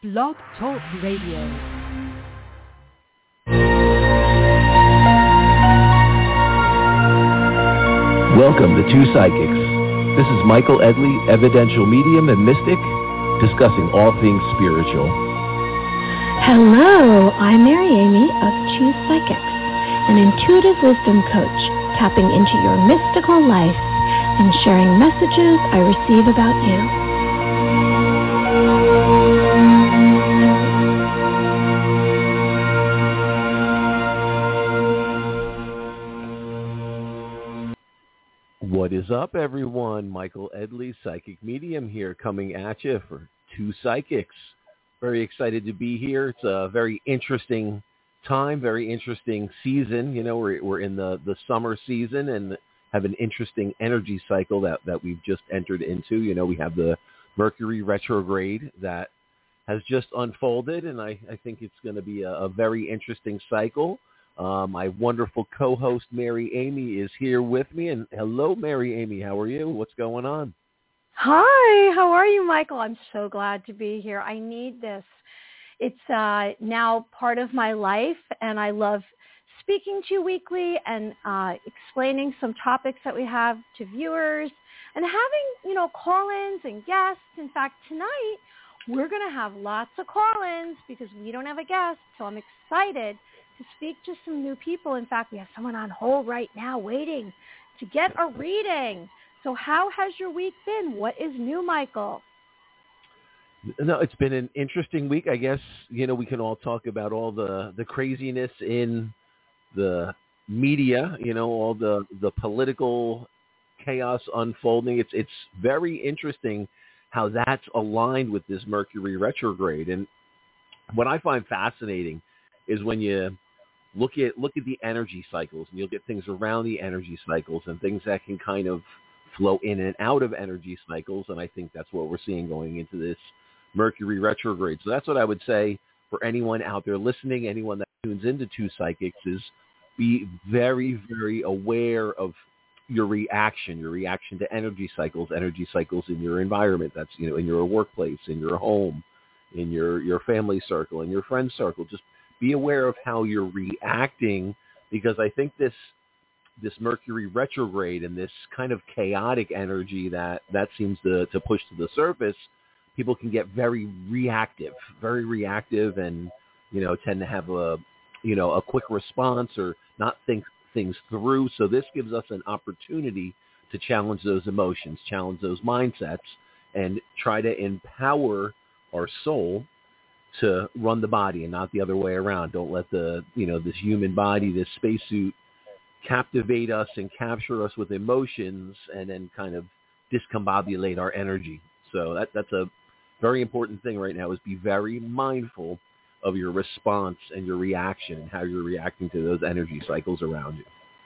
Blog Talk Radio. Welcome to Two Psychics. This is Michael Edley, evidential medium and mystic, discussing all things spiritual. Hello, I'm Mary Amy of Two Psychics, an intuitive wisdom coach, tapping into your mystical life and sharing messages I receive about you. What is up, everyone? Michael Edley, psychic medium here, coming at you for Two Psychics. Very excited to be here. It's a very interesting time, very interesting season. You know, we're in the summer season and have an interesting energy cycle that we've just entered into. You know, we have the Mercury retrograde that has just unfolded, and I think it's going to be a very interesting cycle. My wonderful co-host, Mary Amy, is here with me. And hello, Mary Amy. How are you? What's going on? Hi. How are you, Michael? I'm so glad to be here. I need this. It's now part of my life, and I love speaking to you weekly and explaining some topics that we have to viewers and having, call-ins and guests. In fact, tonight we're going to have lots of call-ins because we don't have a guest, so I'm excited to speak to some new people. In fact, we have someone on hold right now waiting to get a reading. So how has your week been? What is new, Michael? No, it's been an interesting week. I guess, we can all talk about all the craziness in the media, all the political chaos unfolding. It's very interesting how that's aligned with this Mercury retrograde. And what I find fascinating is when you look at the energy cycles, and you'll get things around the energy cycles and things that can kind of flow in and out of energy cycles. And I think that's what we're seeing going into this Mercury retrograde. So that's what I would say for anyone out there listening, anyone that tunes into Two Psychics, is be very, very aware of your reaction to energy cycles in your environment. That's, in your workplace, in your home, in your family circle, in your friend circle. Just be aware of how you're reacting, because I think this Mercury retrograde and this kind of chaotic energy that seems to push to the surface, people can get very reactive and, tend to have a quick response or not think things through. So this gives us an opportunity to challenge those emotions, challenge those mindsets, and try to empower our soul to run the body and not the other way around. Don't let this human body, this spacesuit, captivate us and capture us with emotions and then kind of discombobulate our energy. So that's a very important thing right now, is be very mindful of your response and your reaction and how you're reacting to those energy cycles around you.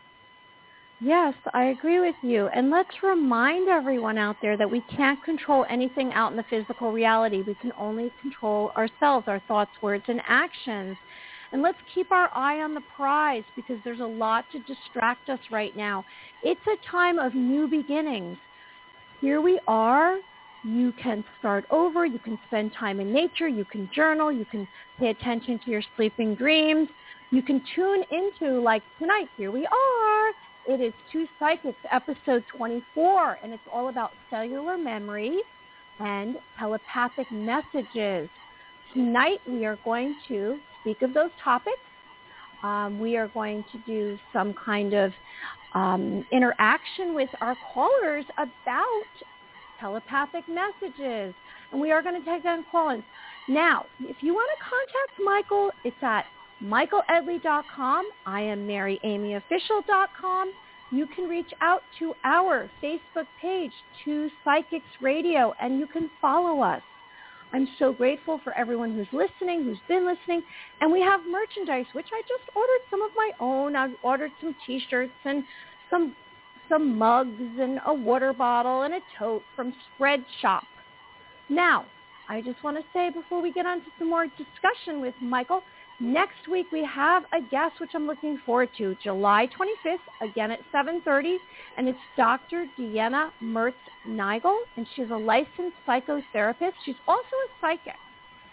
Yes, I agree with you. And let's remind everyone out there that we can't control anything out in the physical reality. We can only control ourselves, our thoughts, words, and actions. And let's keep our eye on the prize, because there's a lot to distract us right now. It's a time of new beginnings. Here we are. You can start over. You can spend time in nature. You can journal. You can pay attention to your sleeping dreams. You can tune into, like tonight, here we are. It is Two Psychics, episode 24, and it's all about cellular memory and telepathic messages. Tonight, we are going to speak of those topics. We are going to do some kind of interaction with our callers about telepathic messages, and we are going to take down call-ins. Now, if you want to contact Michael, it's at michaeledley.com. I am maryamyofficial.com. You can reach out to our Facebook page, Two Psychics Radio, and you can follow us. I'm so grateful for everyone who's listening, who's been listening, and we have merchandise, which I just ordered some of my own. I've ordered some T-shirts and some mugs and a water bottle and a tote from Spread Shop. Now, I just want to say before we get on to some more discussion with Michael, next week we have a guest, which I'm looking forward to, July 25th, again at 7:30, and it's Dr. Deanna Mertz-Nigel, and she's a licensed psychotherapist. She's also a psychic.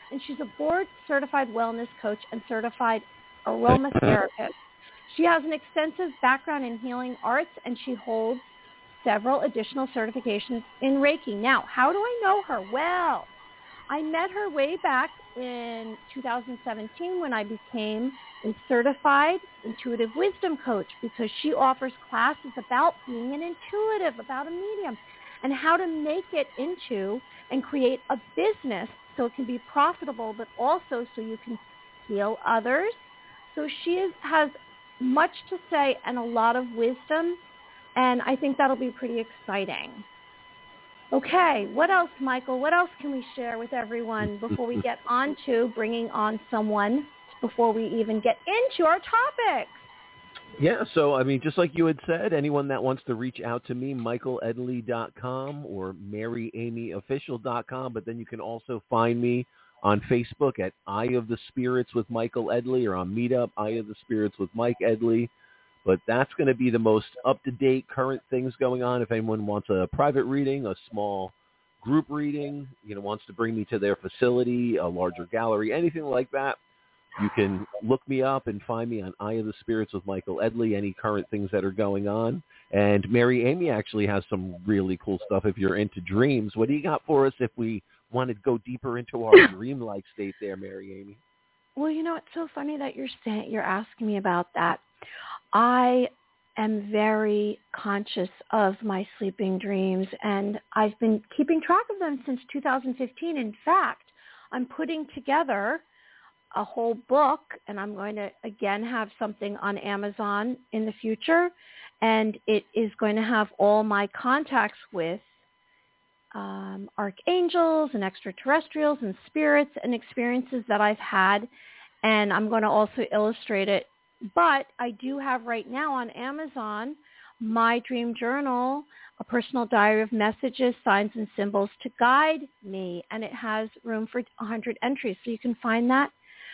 and she's a board-certified wellness coach and certified aromatherapist. She has an extensive background in healing arts, and she holds several additional certifications in Reiki. Now, how do I know her? Well, I met her way back in 2017 when I became a certified intuitive wisdom coach, because she offers classes about being an intuitive, about a medium, and how to make it into and create a business so it can be profitable, but also so you can heal others. So she has much to say and a lot of wisdom, and I think that'll be pretty exciting. Okay, what else, Michael? What else can we share with everyone before we get on to bringing on someone, before we even get into our topics? Yeah, so, I mean, just like you had said, anyone that wants to reach out to me, michaeledley.com or maryamyofficial.com, but then you can also find me on Facebook at Eye of the Spirits with Michael Edley, or on Meetup, Eye of the Spirits with Mike Edley. But that's going to be the most up-to-date current things going on. If anyone wants a private reading, a small group reading, wants to bring me to their facility, a larger gallery, anything like that, you can look me up and find me on Eye of the Spirits with Michael Edley, any current things that are going on. And Mary Amy actually has some really cool stuff if you're into dreams. What do you got for us if we want to go deeper into our dreamlike state there, Mary Amy? Well, it's so funny that you're asking me about that. I am very conscious of my sleeping dreams, and I've been keeping track of them since 2015. In fact, I'm putting together a whole book, and I'm going to, again, have something on Amazon in the future, and it is going to have all my contacts with archangels and extraterrestrials and spirits and experiences that I've had, and I'm going to also illustrate it. But I do have right now on Amazon my dream journal, a personal diary of messages, signs, and symbols to guide me, and it has room for 100 entries, so you can find that.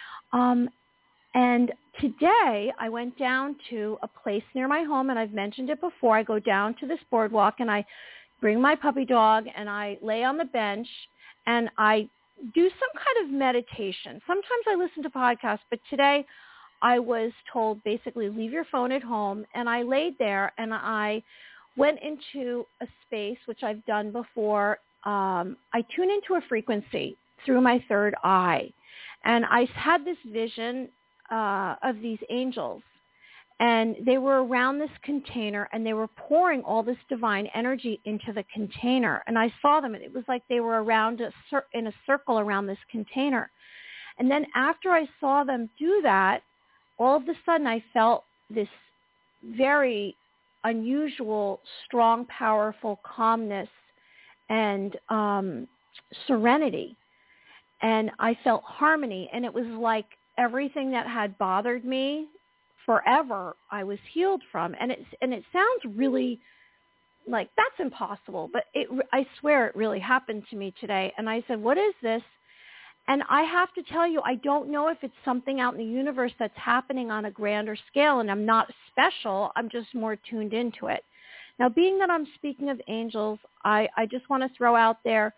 And today I went down to a place near my home, and I've mentioned it before. I go down to this boardwalk, and I bring my puppy dog, and I lay on the bench, and I do some kind of meditation. Sometimes I listen to podcasts, but today I was told basically leave your phone at home, and I laid there, and I went into a space, which I've done before. I tune into a frequency through my third eye. And I had this vision of these angels, and they were around this container, and they were pouring all this divine energy into the container. And I saw them, and it was like they were around in a circle around this container. And then after I saw them do that, all of a sudden I felt this very unusual, strong, powerful calmness and serenity. And I felt harmony, and it was like everything that had bothered me forever, I was healed from. And it sounds really like that's impossible, but I swear it really happened to me today. And I said, what is this? And I have to tell you, I don't know if it's something out in the universe that's happening on a grander scale, and I'm not special. I'm just more tuned into it. Now, being that I'm speaking of angels, I just want to throw out there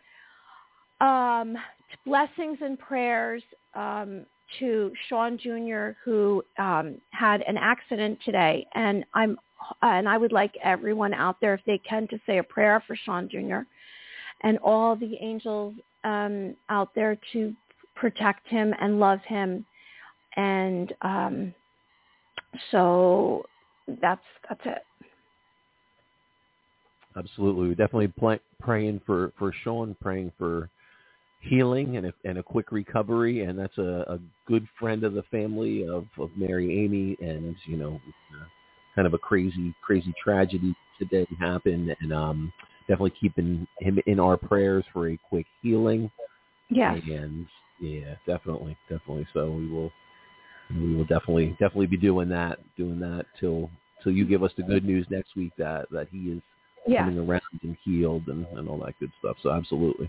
blessings and prayers to Sean Jr., who had an accident today, and I would like everyone out there, if they can, to say a prayer for Sean Jr. and all the angels out there to protect him and love him. And so that's it. Absolutely. We're definitely praying for Sean, praying for healing and a quick recovery. And that's a good friend of the family of Mary Amy. And, kind of a crazy tragedy today happened. And definitely keeping him in our prayers for a quick healing. Yes. And yeah, definitely. So we will definitely be doing that till you give us the good news next week that he is coming around and healed and all that good stuff. So absolutely.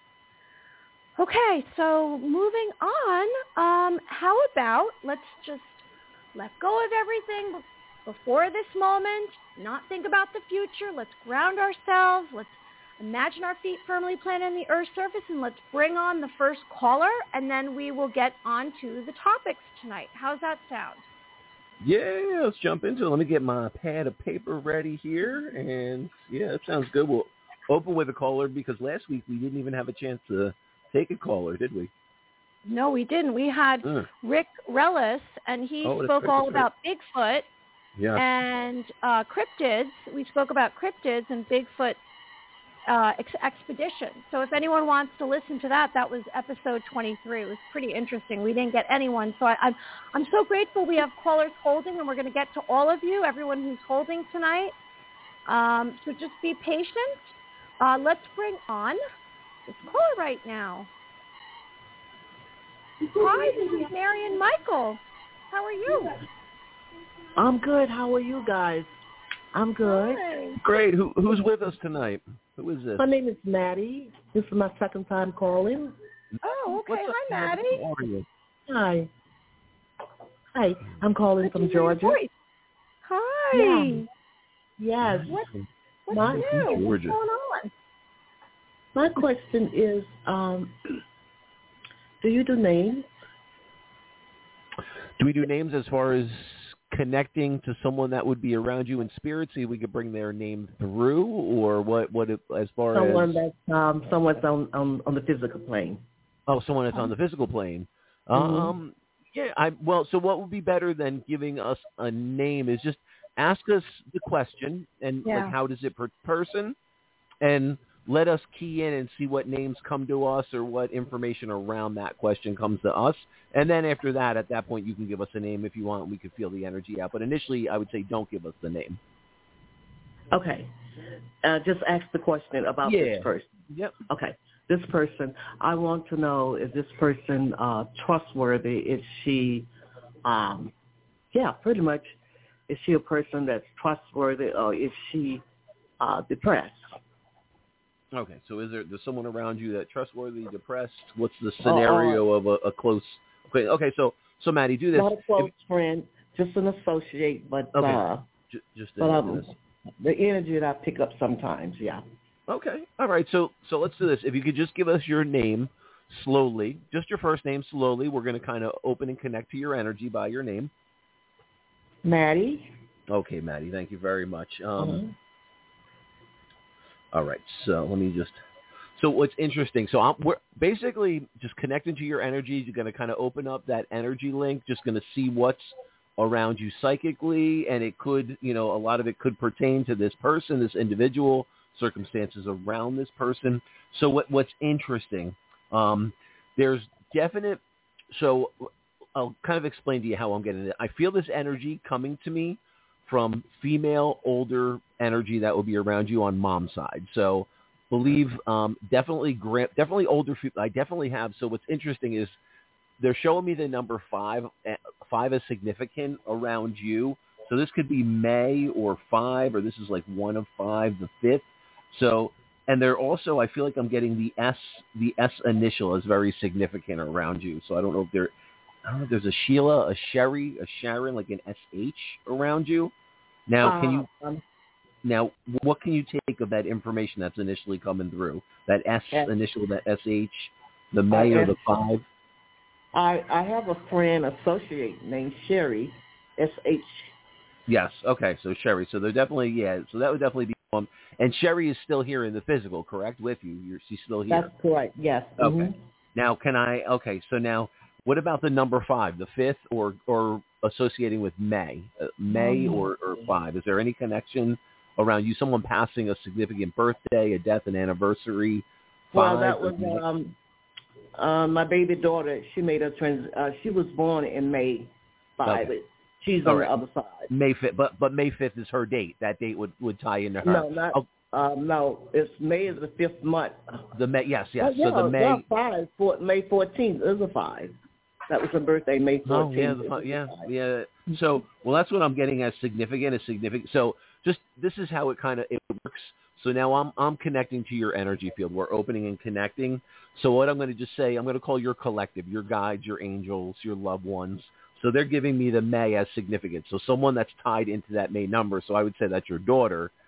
Okay, so moving on, how about let's just let go of everything before this moment, not think about the future. Let's ground ourselves. Let's Imagine our feet firmly planted on the Earth's surface, and let's bring on the first caller, and then we will get on to the topics tonight. How's that sound? Yeah, let's jump into it. Let me get my pad of paper ready here. And, yeah, that sounds good. We'll open with a caller because last week we didn't even have a chance to take a caller, did we? No, we didn't. We had Rick Rellis, and he spoke all about Bigfoot and cryptids. We spoke about cryptids and Bigfoot expedition. So if anyone wants to listen to that, that was episode 23. It was pretty interesting. We didn't get anyone. So I'm so grateful we have callers holding, and we're going to get to all of you, everyone who's holding tonight. So just be patient. Let's bring on this caller right now. Hi, this is Marion Michael. How are you? I'm good. How are you guys? I'm good. Hi. Great. Who's with us tonight? Who is this? My name is Maddie. This is my second time calling. Oh, okay. Hi, Maddie. How are you? Hi. Hi. I'm calling from Georgia. Hi. Yeah. Yes. What's new? Georgia. What's going on? My question is, do you do names? Do we do names as far as connecting to someone that would be around you in spirit, so we could bring their name through, or what as far someone as that's someone's on the physical plane? Oh, someone that's on the physical plane. Yeah. So what would be better than giving us a name is just ask us the question and like how does it per person, and let us key in and see what names come to us or what information around that question comes to us. And then after that, at that point, you can give us a name if you want. We could feel the energy out. But initially, I would say don't give us the name. Okay. Just ask the question about this person. Yep. Okay. This person, I want to know, is this person trustworthy? Is she, pretty much, is she a person that's trustworthy, or is she depressed? Okay, so there's someone around you that's trustworthy, depressed? What's the scenario of a close? Okay, so Maddie, do this. Not a close friend, just an associate, but just the energy that I pick up sometimes, yeah. Okay, all right. So let's do this. If you could just give us your name slowly, just your first name slowly. We're going to kind of open and connect to your energy by your name. Maddie. Okay, Maddie. Thank you very much. All right, so let me just. So what's interesting? So we're basically just connecting to your energy. You're going to kind of open up that energy link. Just going to see what's around you psychically, and it could, a lot of it could pertain to this person, this individual, circumstances around this person. So what's interesting? There's definite. So I'll kind of explain to you how I'm getting it. I feel this energy coming to me from female, older energy that will be around you on mom's side. So believe definitely older. I definitely have. So what's interesting is they're showing me the number 5. 5 is significant around you. So this could be May or 5, or this is like 1 of 5, the 5th. So, and they're also, I feel like I'm getting the S initial is very significant around you. So I don't know if there's a Sheila, a Sherry, a Sharon, like an SH around you. Now, what can you take of that information that's initially coming through? That S initial, that SH, the May or the 5? I have a friend, associate named Sherry, SH. Yes. Okay. So Sherry. So they're definitely, so that would definitely be one. And Sherry is still here in the physical, correct? With you. She's still here. That's correct. Yes. Okay. Mm-hmm. Now, so now, what about the number 5, the 5th, or associating with May, or 5? Is there any connection around you? Someone passing a significant birthday, a death, an anniversary? 5, well, that was my baby daughter. She made she was born in May 5. Okay. She's on the other side. May 5th, but May 5th is her date. That date would tie into her. No, it's May is the 5th month. The May, yes. Oh, yeah, so the May 5, May 14th is a 5. That was her birthday, May 14th. Oh, yeah. So, that's what I'm getting as significant. So, just this is how it works. So now I'm connecting to your energy field. We're opening and connecting. So what I'm going to just say, I'm going to call your collective, your guides, your angels, your loved ones. So they're giving me the May as significant. So someone that's tied into that May number. So I would say that's your daughter.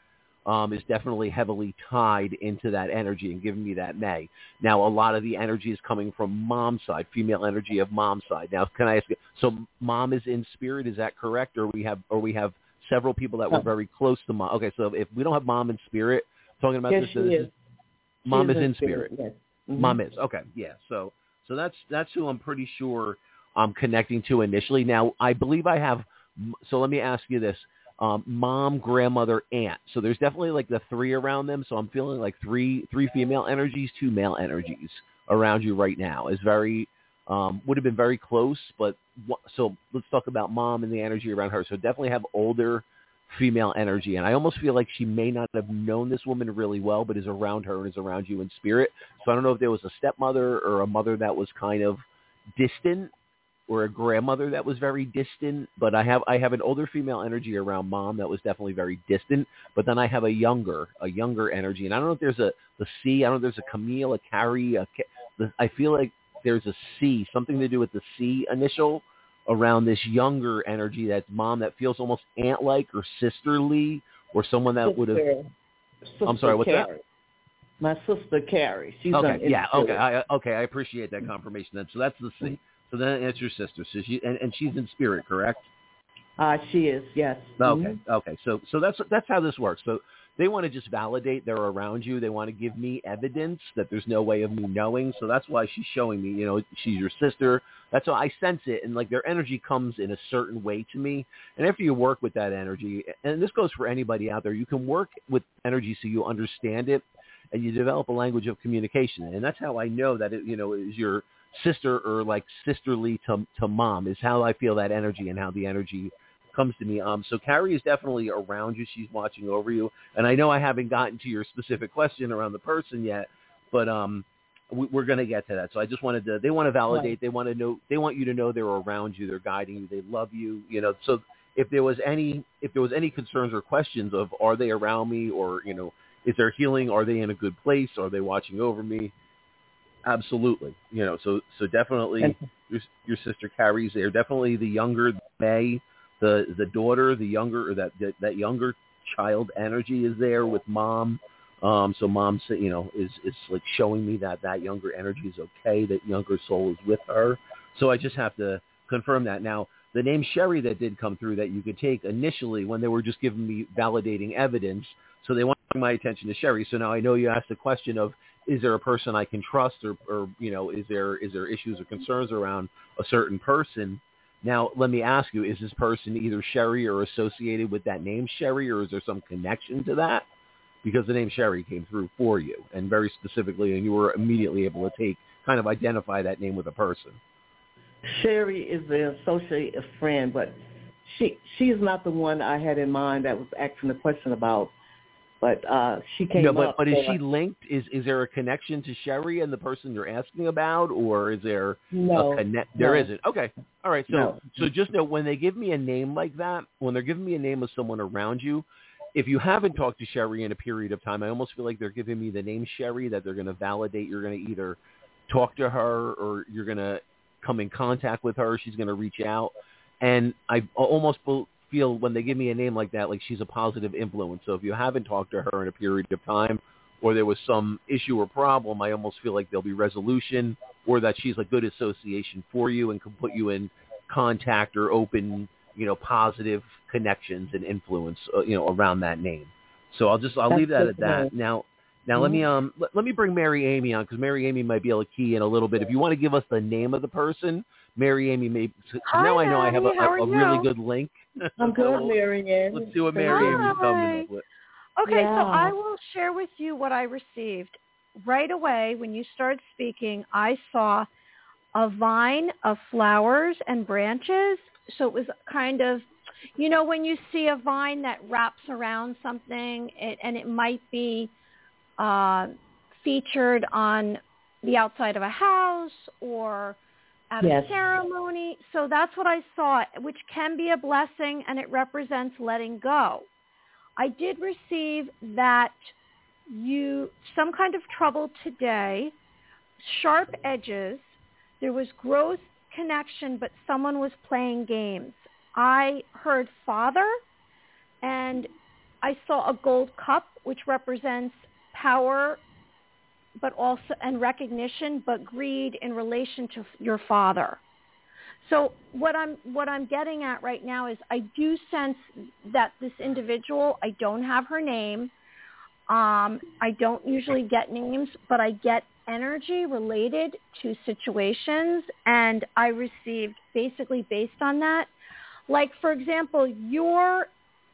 is definitely heavily tied into that energy and giving me that May. Now, a lot of the energy is coming from mom's side, female energy of mom's side. Now, can I ask you, so mom is in spirit, is that correct? Or we have several people that were very close to mom. Okay, so if we don't have mom in spirit, talking about yes, this, she is. mom is in spirit. Yes. Mm-hmm. Mom is. Okay, yeah. So that's who I'm pretty sure I'm connecting to initially. Now, I believe I have, so let me ask you this. Mom, grandmother, aunt. So there's definitely like the three around them. So I'm feeling like three female energies, two male energies around you right now. Is very, would have been very close. But so let's talk about mom and the energy around her. So definitely have older female energy. And I almost feel like she may not have known this woman really well, but is around her and is around you in spirit. So I don't know if there was a stepmother or a mother that was kind of distant, or a grandmother that was very distant, but I have an older female energy around mom that was definitely very distant, but then I have a younger energy, and I don't know if there's the C, I don't know if there's a Camille, a Carrie, I feel like there's a C, something to do with the C initial around this younger energy that's mom that feels almost aunt-like or sisterly, or someone that would have. I'm sorry, what's Carrie. that? My sister Carrie. She's okay. Yeah. Okay. I appreciate that confirmation. Then, so that's the C. So then it's your sister. So and she's in spirit, correct? She is, yes. Okay. Mm-hmm. Okay. So that's how this works. So they want to just validate they're around you. They want to give me evidence that there's no way of me knowing. So that's why she's showing me, she's your sister. That's why I sense it. And like their energy comes in a certain way to me. And after you work with that energy, and this goes for anybody out there, you can work with energy so you understand it and you develop a language of communication. And that's how I know that it, is your sister or like sisterly to mom, is how I feel that energy and how the energy comes to me. So Carrie is definitely around you. She's watching over you. And I know I haven't gotten to your specific question around the person yet, but we're going to get to that. So I just wanted to, they want to validate, right. They want to know, they want you to know they're around you. They're guiding you. They love you, so if there was any concerns or questions of, are they around me, or, is there healing? Are they in a good place? Are they watching over me? Absolutely. So definitely your sister Carrie's there. Definitely the younger May, the daughter, the younger, or that younger child energy is there with mom. So mom, is like showing me that younger energy is okay. That younger soul is with her. So I just have to confirm that. Now, the name Sherry that did come through that you could take initially when they were just giving me validating evidence. So they want to bring my attention to Sherry. So now I know you asked the question of, is there a person I can trust, or is there issues or concerns around a certain person? Now, let me ask you, is this person either Sherry or associated with that name Sherry, or is there some connection to that? Because the name Sherry came through for you, and very specifically, and you were immediately able to identify that name with a person. Sherry is the associate, a friend, but she's not the one I had in mind that was asking the question about. But she came up. But is she linked? Is there a connection to Sherry and the person you're asking about, or is there a connect? There isn't. Okay. All right. So just know, when they give me a name like that, when they're giving me a name of someone around you, if you haven't talked to Sherry in a period of time, I almost feel like they're giving me the name Sherry, that they're going to validate. You're going to either talk to her, or you're going to come in contact with her. She's going to reach out. And I almost feel when they give me a name like that, like she's a positive influence. So if you haven't talked to her in a period of time, or there was some issue or problem, I almost feel like there'll be resolution, or that she's a good association for you and can put you in contact or open, positive connections and influence, around that name. So I'll leave that at that. Now mm-hmm. let me bring Mary Amy on, because Mary Amy might be able to key in a little bit. If you want to give us the name of the person, Mary Amy may. Hi, now I know Maddie. I have a really good link. I'm good, Mary Amy. Let's see what Mary Amy's coming up with. Okay, so I will share with you what I received. Right away, when you started speaking, I saw a vine of flowers and branches. So it was kind of, when you see a vine that wraps around something, and it might be featured on the outside of a house or at a ceremony. So that's what I saw, which can be a blessing, and it represents letting go. I did receive that some kind of trouble today, sharp edges. There was growth, connection, but someone was playing games. I heard father, and I saw a gold cup, which represents power, but also and recognition, but greed in relation to your father. So what I'm getting at right now is I do sense that this individual, I don't have her name. I don't usually get names, but I get energy related to situations, and I received basically based on that. Like, for example, you're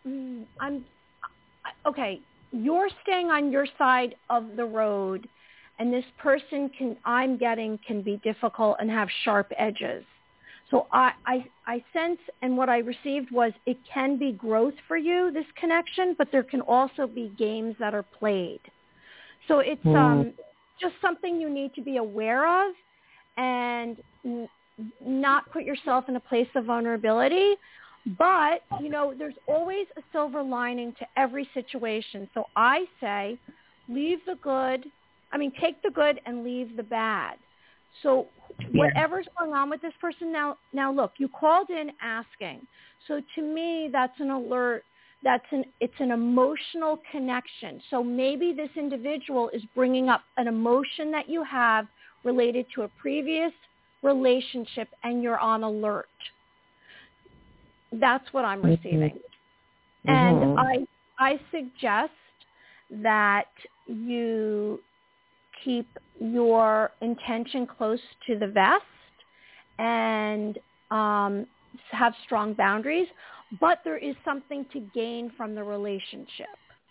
staying on your side of the road, and this person can be difficult and have sharp edges. So I sense, and what I received was it can be growth for you, this connection, but there can also be games that are played. So it's just something you need to be aware of and not put yourself in a place of vulnerability. But, there's always a silver lining to every situation. So I say take the good and leave the bad. So whatever's going on with this person now look, you called in asking. So to me, that's an alert. It's an emotional connection. So maybe this individual is bringing up an emotion that you have related to a previous relationship, and you're on alert. That's what I'm receiving. And I suggest that you keep your intention close to the vest and have strong boundaries, but there is something to gain from the relationship.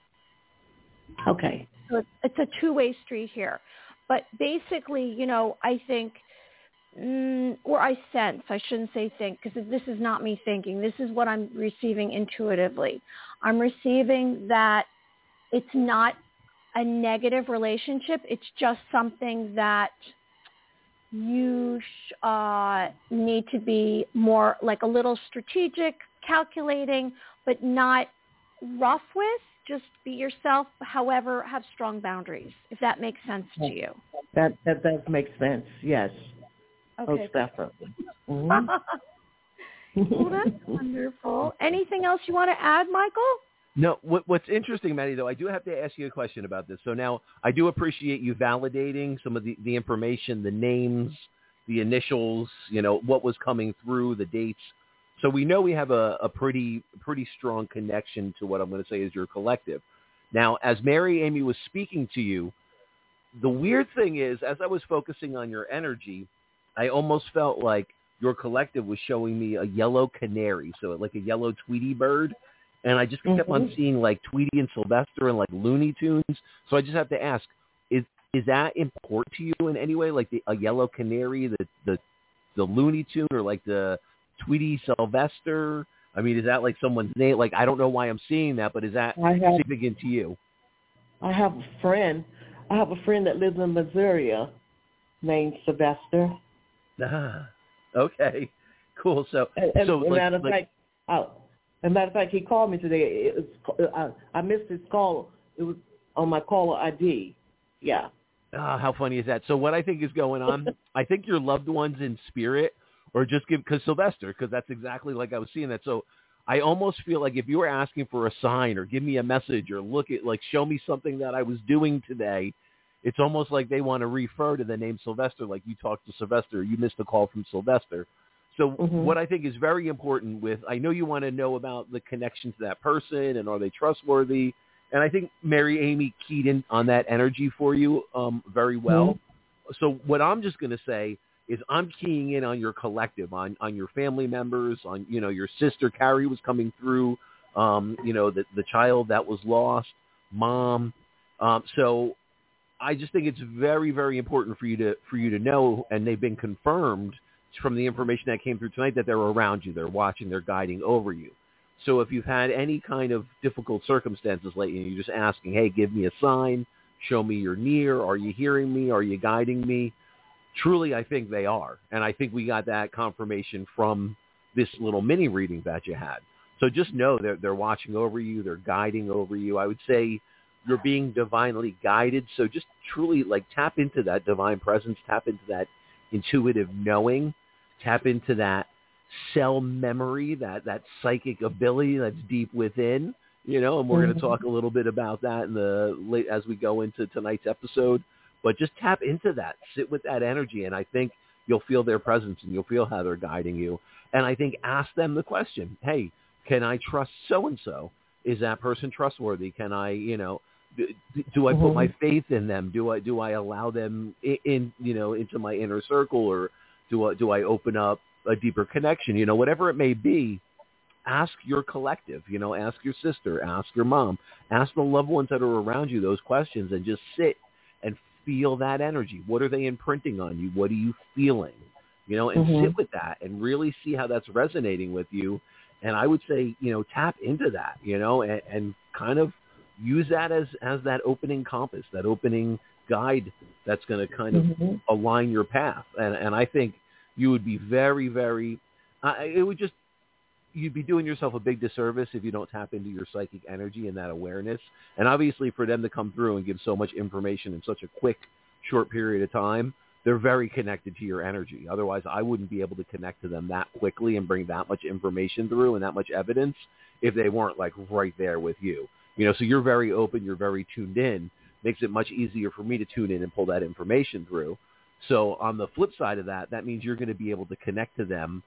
Okay. So it's a two-way street here. But basically, I think, or I sense, I shouldn't say think, because this is not me thinking. This is what I'm receiving intuitively. I'm receiving that it's not a negative relationship. It's just something that you need to be more like a little strategic, calculating, but not rough with. Just be yourself, however, have strong boundaries, if that makes sense to you. That does make sense, yes. Okay. Most definitely. Well, that's wonderful. Anything else you want to add, Michael? No, what's interesting, Maddie, though, I do have to ask you a question about this. So now I do appreciate you validating some of the information, the names, the initials, what was coming through, the dates. So we know we have a pretty strong connection to what I'm going to say is your collective. Now, as Mary Amy was speaking to you, the weird thing is, as I was focusing on your energy, I almost felt like your collective was showing me a yellow canary, so like a yellow Tweety bird. And I just kept on seeing like Tweety and Sylvester and like Looney Tunes. So I just have to ask, is that important to you in any way? Like a yellow canary, the Looney Tune, or like the Tweety Sylvester? I mean, is that like someone's name? Like, I don't know why I'm seeing that, but is that significant to you? I have a friend that lives in Missouri named Sylvester. Ah, okay, cool. So, as a matter of fact, he called me today. I missed his call. It was on my caller ID. Yeah. How funny is that? So what I think is going on, I think your loved ones in spirit, or just because Sylvester, because that's exactly like I was seeing that. So I almost feel like if you were asking for a sign or give me a message or show me something that I was doing today, it's almost like they want to refer to the name Sylvester, like you talked to Sylvester, you missed a call from Sylvester. So what I think is very important I know you want to know about the connection to that person and are they trustworthy? And I think Mary Amy keyed in on that energy for you very well. So what I'm just going to say is I'm keying in on your collective, on your family members, on, your sister Carrie was coming through, the child that was lost, mom. So I just think it's very, very important for you to know, and they've been confirmed from the information that came through tonight that they're around you, they're watching, they're guiding over you. So if you've had any kind of difficult circumstances lately and you're just asking, hey, give me a sign, show me you're near, are you hearing me, are you guiding me? Truly, I think they are. And I think we got that confirmation from this little mini reading that you had. So just know they're watching over you, they're guiding over you. I would say you're being divinely guided. So just truly tap into that divine presence, tap into that intuitive knowing, tap into that cell memory, that psychic ability that's deep within. and we're going to talk a little bit about that as we go into tonight's episode. But just tap into that, sit with that energy, and I think you'll feel their presence and you'll feel how they're guiding you. And I think ask them the question, hey, can I trust so-and-so? Is that person trustworthy? Can I, do I put my faith in them? Do I allow them into my inner circle, or do I open up a deeper connection? Whatever it may be, ask your collective, ask your sister, ask your mom, ask the loved ones that are around you those questions, and just sit and feel that energy. What are they imprinting on you? What are you feeling? And sit with that and really see how that's resonating with you. And I would say, tap into that, and kind of use that as that opening compass, that opening guide that's going to kind of align your path. And I think you would be very, very, you'd be doing yourself a big disservice if you don't tap into your psychic energy and that awareness. And obviously for them to come through and give so much information in such a quick, short period of time, they're very connected to your energy. Otherwise, I wouldn't be able to connect to them that quickly and bring that much information through and that much evidence if they weren't like right there with you. So you're very open, you're very tuned in, makes it much easier for me to tune in and pull that information through. So on the flip side of that, that means you're going to be able to connect to them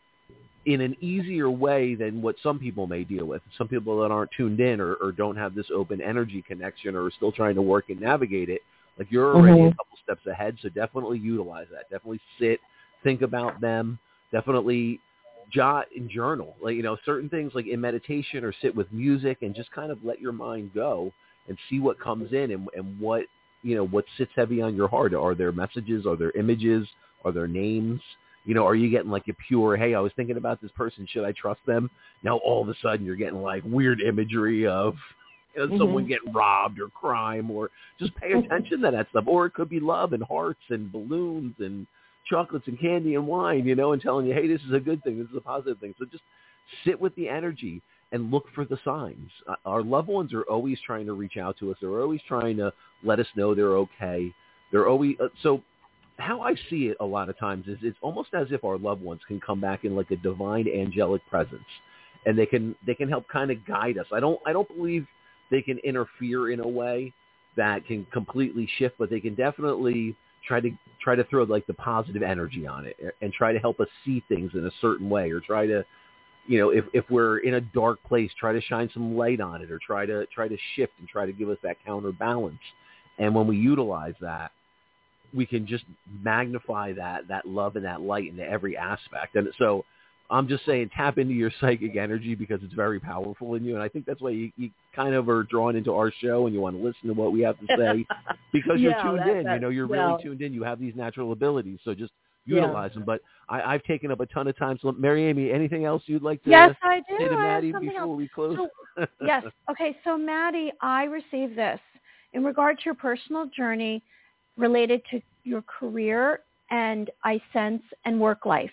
in an easier way than what some people may deal with. Some people that aren't tuned in or don't have this open energy connection or are still trying to work and navigate it, like you're already a couple steps ahead. So definitely utilize that. Definitely sit, think about them, definitely jot and journal, certain things like in meditation, or sit with music and just kind of let your mind go and see what comes in and what sits heavy on your heart. Are there messages? Are there images? Are there names? Are you getting like a pure, hey, I was thinking about this person, should I trust them? Now all of a sudden you're getting like weird imagery of someone getting robbed or crime, or just pay attention to that stuff. Or it could be love and hearts and balloons and chocolates and candy and wine, and telling you, hey, this is a good thing. This is a positive thing. So just sit with the energy and look for the signs. Our loved ones are always trying to reach out to us. They're always trying to let us know they're okay. They're always so how I see it a lot of times is it's almost as if our loved ones can come back in like a divine angelic presence, and they can help kind of guide us. I don't believe they can interfere in a way that can completely shift, but they can definitely try to throw like the positive energy on it and try to help us see things in a certain way, or try to, if we're in a dark place, try to shine some light on it, or try to shift and try to give us that counterbalance. And when we utilize that, we can just magnify that love and that light into every aspect. And so I'm just saying, tap into your psychic energy because it's very powerful in you. And I think that's why you kind of are drawn into our show and you want to listen to what we have to say because you're tuned in. You're really tuned in. You have these natural abilities. So just utilize them. But I've taken up a ton of time. So Mary Amy, anything else you'd like to I do. say to Maddie before we close? Yes. Okay. So Maddie, I received this in regard to your personal journey related to your career and work life.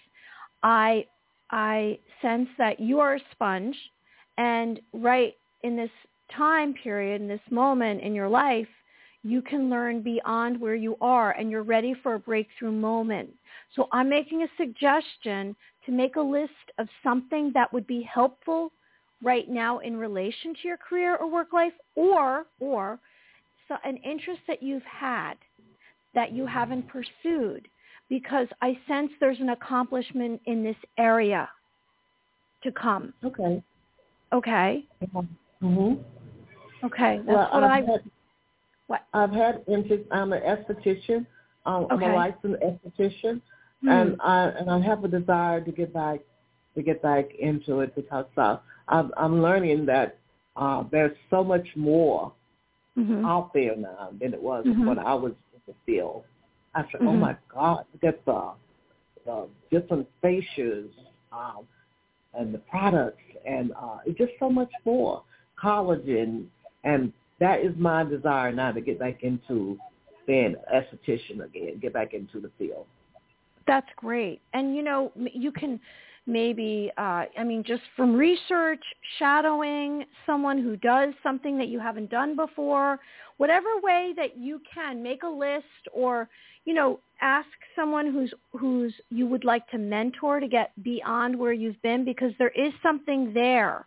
I sense that you are a sponge, and right in this time period, in this moment in your life, you can learn beyond where you are, and you're ready for a breakthrough moment. So I'm making a suggestion to make a list of something that would be helpful right now in relation to your career or work life, or so an interest that you've had that you haven't pursued, because I sense there's an accomplishment in this area to come. Okay. Okay. Mm-hmm. Okay. That's I've had interest. I'm an esthetician. I'm a licensed esthetician, and I have a desire to get back into it because I'm learning that there's so much more out there now than it was when I was in the field. I said, oh my God, look at the different facials and the products, and it's just so much more. Collagen, and that is my desire now, to get back into being an esthetician again, get back into the field. That's great. And, you can maybe, just from research, shadowing someone who does something that you haven't done before, whatever way that you can, make a list, or, ask someone who's you would like to mentor to get beyond where you've been, because there is something there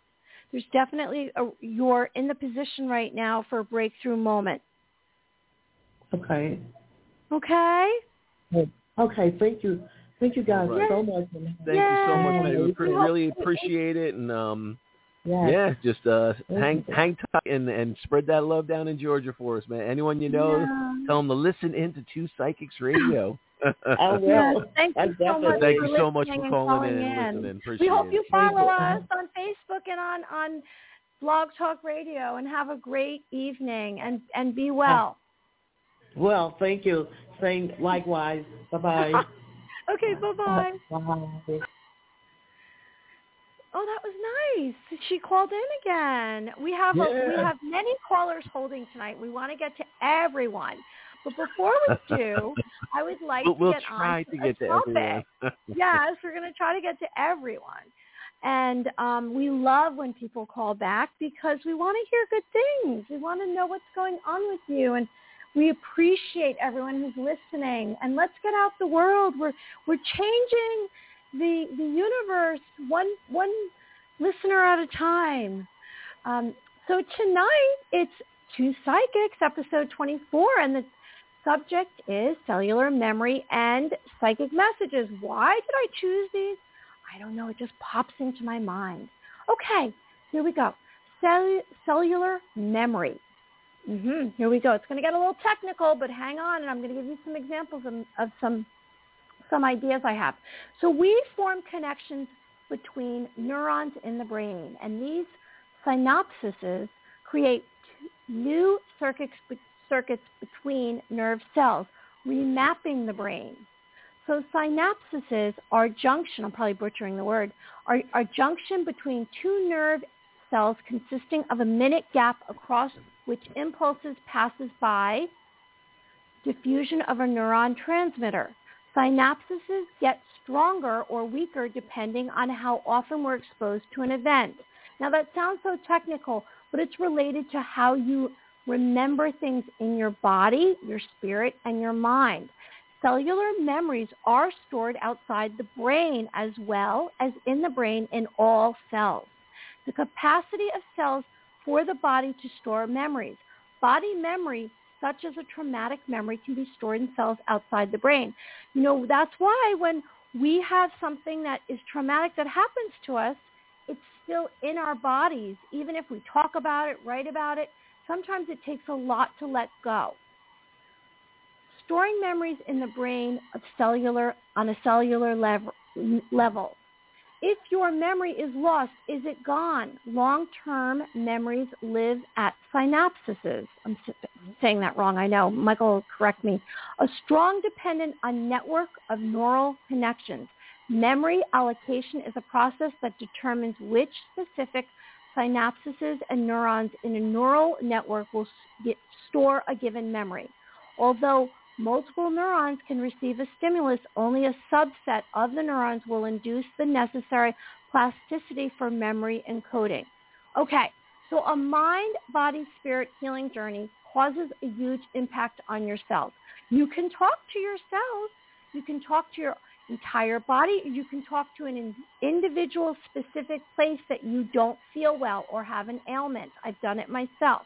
There's definitely you're in the position right now for a breakthrough moment. Okay. Okay? Okay, thank you. Thank you guys so much. Thank you so much, man. We really appreciate it. And just hang tight and spread that love down in Georgia for us, man. Anyone you know, tell them to listen into Two Psychics Radio. I will. Yes, thank you so much. Thank you so much for calling in and listening. Appreciate we hope you follow it. us on Facebook and on Blog Talk Radio, and have a great evening and be well. Well, thank you. Same likewise. Bye-bye. Okay, bye-bye. Bye. Oh, that was nice. She called in again. We have many callers holding tonight. We want to get to everyone. But before we do, I would like to get on to a topic. Yes, we're going to try to get to everyone. And we love when people call back because we want to hear good things. We want to know what's going on with you. And we appreciate everyone who's listening. And let's get out the world. We're changing the universe one listener at a time. So tonight it's Two Psychics, episode 24, and the subject is cellular memory and psychic messages. Why did I choose these? I don't know. It just pops into my mind. Okay, here we go. Cellular memory. Here we go. It's going to get a little technical, but hang on, and I'm going to give you some examples of some ideas I have. So we form connections between neurons in the brain, and these synapses create new circuits between nerve cells, remapping the brain. So synapses are junction, I'm probably butchering the word, are junction between two nerve cells consisting of a minute gap across which impulses passes by diffusion of a neuron transmitter. Synapses get stronger or weaker depending on how often we're exposed to an event. Now that sounds so technical, but it's related to how you remember things in your body, your spirit, and your mind. Cellular memories are stored outside the brain as well as in the brain in all cells. The capacity of cells for the body to store memories. Body memory, such as a traumatic memory, can be stored in cells outside the brain. You know, that's why when we have something that is traumatic that happens to us, it's still in our bodies. Even if we talk about it, write about it, sometimes it takes a lot to let go. Storing memories in the brain on a cellular level. If your memory is lost, is it gone? Long-term memories live at synapses. I'm saying that wrong, I know. Michael will correct me. A strong dependent on network of neural connections. Memory allocation is a process that determines which specific synapses and neurons in a neural network will store a given memory. Although multiple neurons can receive a stimulus, only a subset of the neurons will induce the necessary plasticity for memory encoding. Okay, so a mind-body-spirit healing journey causes a huge impact on your cells. You can talk to your cells. You can talk to your entire body. You can talk to an individual specific place that you don't feel well or have an ailment. I've done it myself.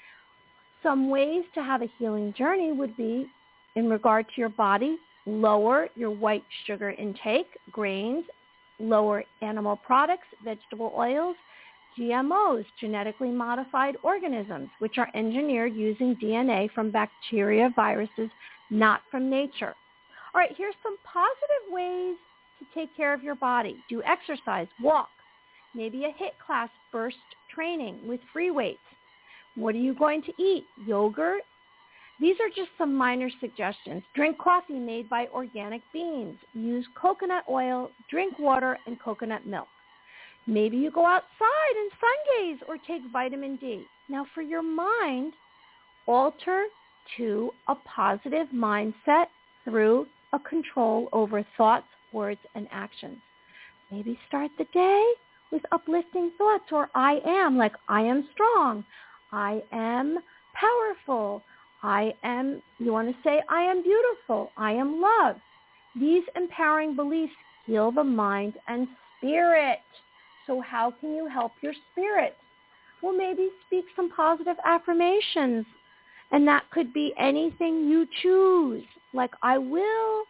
Some ways to have a healing journey would be, in regard to your body, lower your white sugar intake, grains, lower animal products, vegetable oils, GMOs, genetically modified organisms, which are engineered using DNA from bacteria, viruses, not from nature. All right, here's some positive ways to take care of your body. Do exercise, walk, maybe a HIIT class, burst training with free weights. What are you going to eat? Yogurt. These are just some minor suggestions. Drink coffee made by organic beans. Use coconut oil, drink water, and coconut milk. Maybe you go outside and sun gaze or take vitamin D. Now for your mind, alter to a positive mindset through a control over thoughts, words, and actions. Maybe start the day with uplifting thoughts, or I am, like I am strong, I am powerful, you want to say, I am beautiful, I am loved. These empowering beliefs heal the mind and spirit. So how can you help your spirit? Well, maybe speak some positive affirmations. And that could be anything you choose. Like, I will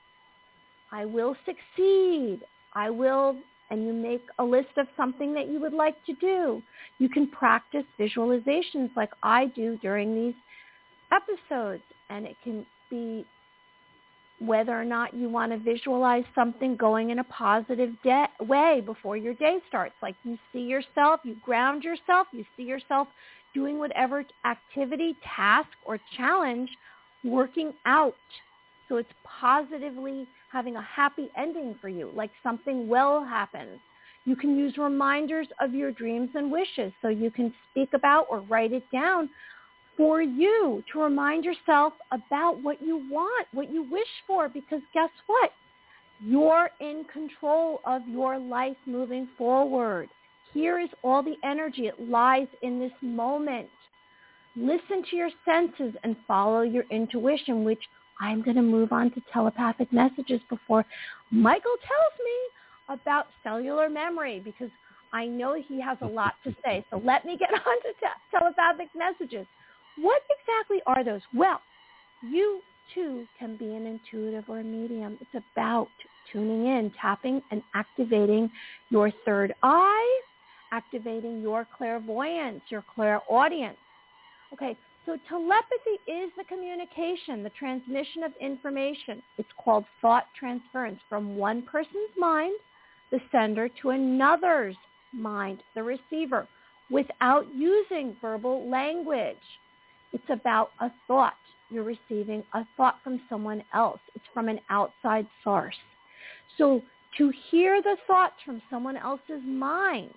succeed. I will, and you make a list of something that you would like to do. You can practice visualizations like I do during these episodes. And it can be whether or not you want to visualize something going in a positive way before your day starts. Like you see yourself, you ground yourself, you see yourself doing whatever activity, task, or challenge, working out. So it's positively having a happy ending for you, like something well happens. You can use reminders of your dreams and wishes, so you can speak about or write it down for you to remind yourself about what you want, what you wish for, because guess what? You're in control of your life moving forward. Here is all the energy. It lies in this moment. Listen to your senses and follow your intuition, which I'm going to move on to telepathic messages before Michael tells me about cellular memory, because I know he has a lot to say. So let me get on to telepathic messages. What exactly are those? Well, you too can be an intuitive or a medium. It's about tuning in, tapping, and activating your third eye, activating your clairvoyance, your clairaudience. Okay, so telepathy is the communication, the transmission of information. It's called thought transference from one person's mind, the sender, to another's mind, the receiver, without using verbal language. It's about a thought. You're receiving a thought from someone else. It's from an outside source. So to hear the thoughts from someone else's mind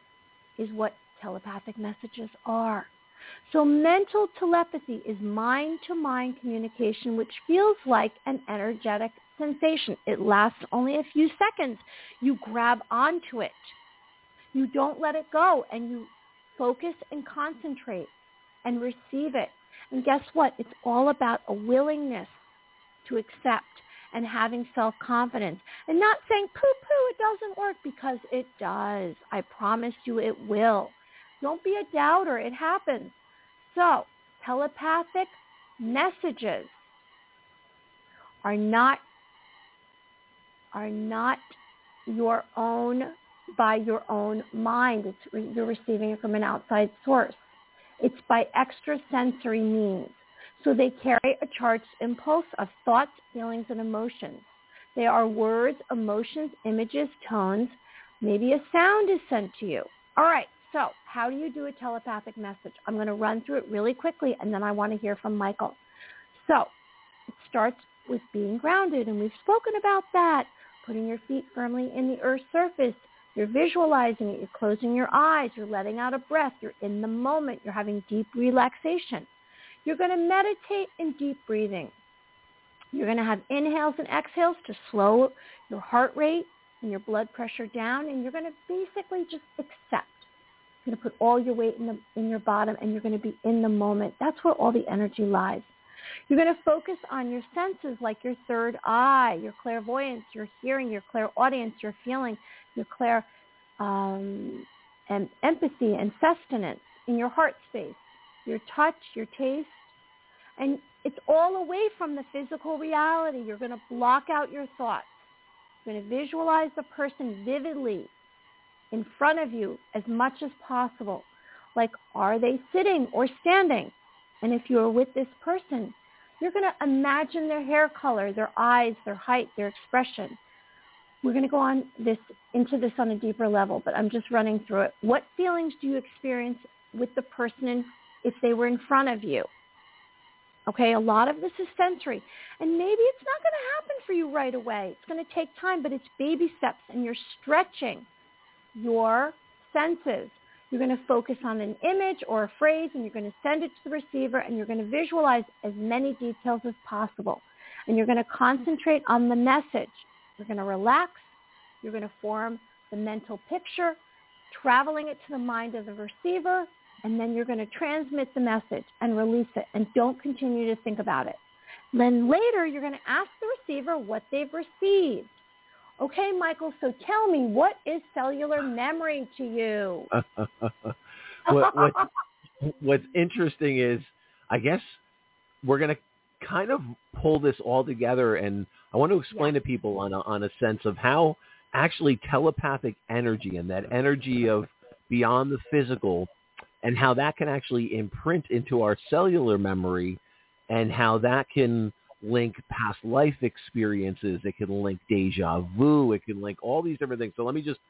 is what telepathic messages are. So mental telepathy is mind-to-mind communication, which feels like an energetic sensation. It lasts only a few seconds. You grab onto it. You don't let it go, and you focus and concentrate and receive it. And guess what? It's all about a willingness to accept and having self-confidence and not saying, poo-poo, it doesn't work, because it does. I promise you it will. Don't be a doubter. It happens. So telepathic messages are not your own by your own mind. You're receiving it from an outside source. It's by extrasensory means. So they carry a charged impulse of thoughts, feelings, and emotions. They are words, emotions, images, tones. Maybe a sound is sent to you. All right, so how do you do a telepathic message? I'm going to run through it really quickly, and then I want to hear from Michael. So it starts with being grounded, and we've spoken about that, putting your feet firmly in the earth's surface. You're visualizing it. You're closing your eyes. You're letting out a breath. You're in the moment. You're having deep relaxation. You're going to meditate in deep breathing. You're going to have inhales and exhales to slow your heart rate and your blood pressure down, and you're going to basically just accept. You're going to put all your weight in your bottom, and you're going to be in the moment. That's where all the energy lies. You're going to focus on your senses, like your third eye, your clairvoyance, your hearing, your clairaudience, your feeling, your and empathy and sustenance in your heart space, your touch, your taste. And it's all away from the physical reality. You're going to block out your thoughts. You're going to visualize the person vividly in front of you as much as possible. Like, are they sitting or standing? And if you're with this person, you're going to imagine their hair color, their eyes, their height, their expression. We're going to go into this on a deeper level, but I'm just running through it. What feelings do you experience with the person if they were in front of you? Okay, a lot of this is sensory. And maybe it's not going to happen for you right away. It's going to take time, but it's baby steps, and you're stretching your senses. You're going to focus on an image or a phrase, and you're going to send it to the receiver, and you're going to visualize as many details as possible. And you're going to concentrate on the message. You're going to relax. You're going to form the mental picture, traveling it to the mind of the receiver, and then you're going to transmit the message and release it, and don't continue to think about it. Then later, you're going to ask the receiver what they've received. Okay, Michael, so tell me, what is cellular memory to you? What's interesting is, I guess we're going to kind of pull this all together, and I want to explain to people on a sense of how actually telepathic energy and that energy of beyond the physical, and how that can actually imprint into our cellular memory, and how that can link past life experiences. It can link deja vu. It can link all these different things. So let me just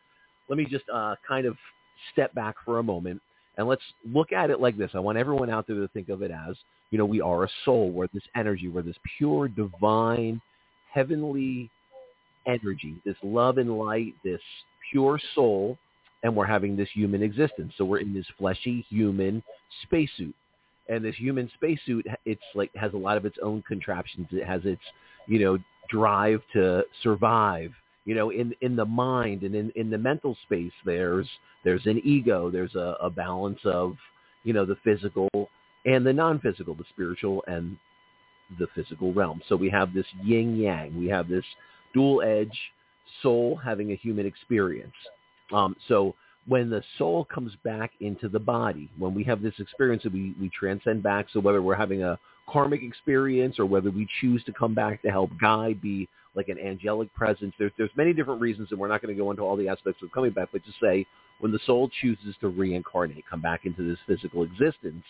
kind of step back for a moment, and let's look at it like this. I want everyone out there to think of it as, we are a soul. We're this energy. We're this pure, divine, heavenly energy, this love and light, this pure soul, and we're having this human existence. So we're in this fleshy human spacesuit. And this human spacesuit, it's like has a lot of its own contraptions. It has its, drive to survive. In the mind and in the mental space, there's an ego. There's a balance of, the physical and the non-physical, the spiritual and the physical realm. So we have this yin yang. We have this dual edge soul having a human experience. So when the soul comes back into the body, when we have this experience that we transcend back, so whether we're having a karmic experience or whether we choose to come back to help guide, be like an angelic presence, there's many different reasons, and we're not going to go into all the aspects of coming back, but just say when the soul chooses to reincarnate, come back into this physical existence,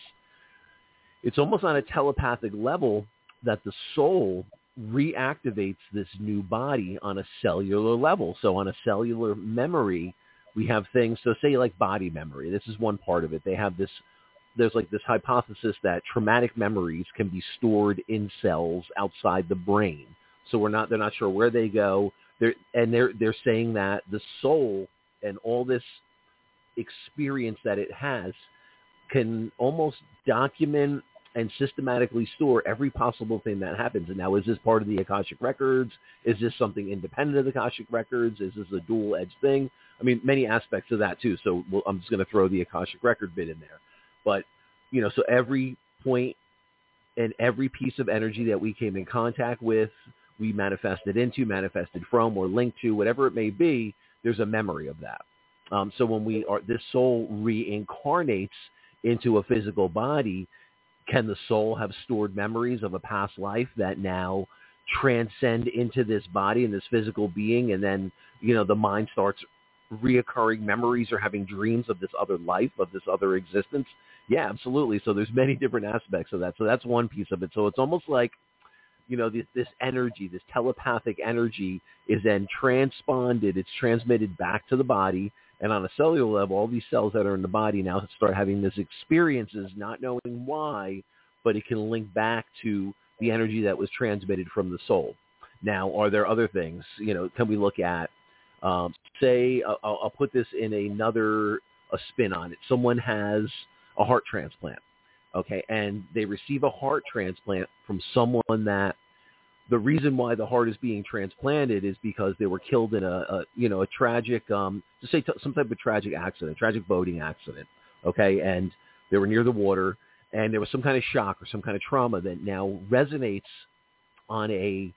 it's almost on a telepathic level that the soul reactivates this new body on a cellular level. So on a cellular memory, we have things, so say like body memory. This is one part of it. There's like this hypothesis that traumatic memories can be stored in cells outside the brain. So they're not sure where they go. They're saying that the soul and all this experience that it has can almost document and systematically store every possible thing that happens. And now, is this part of the Akashic Records? Is this something independent of the Akashic Records? Is this a dual-edged thing? I mean, many aspects of that, too. So I'm just going to throw the Akashic Record bit in there. But, so every point and every piece of energy that we came in contact with, we manifested into, manifested from, or linked to, whatever it may be, there's a memory of that. So when this soul reincarnates into a physical body, can the soul have stored memories of a past life that now transcend into this body and this physical being? And then, the mind starts reoccurring memories or having dreams of this other life, of this other existence. Yeah, absolutely. So there's many different aspects of that. So that's one piece of it. So it's almost like, this energy, this telepathic energy is then transponded. It's transmitted back to the body. And on a cellular level, all these cells that are in the body now start having these experiences, not knowing why, but it can link back to the energy that was transmitted from the soul. Now, are there other things? Can we look at, say, I'll put this in a spin on it. Someone has a heart transplant, okay, and they receive a heart transplant from someone that the reason why the heart is being transplanted is because they were killed in a tragic, some type of tragic accident, tragic boating accident, okay, and they were near the water, and there was some kind of shock or some kind of trauma that now resonates on a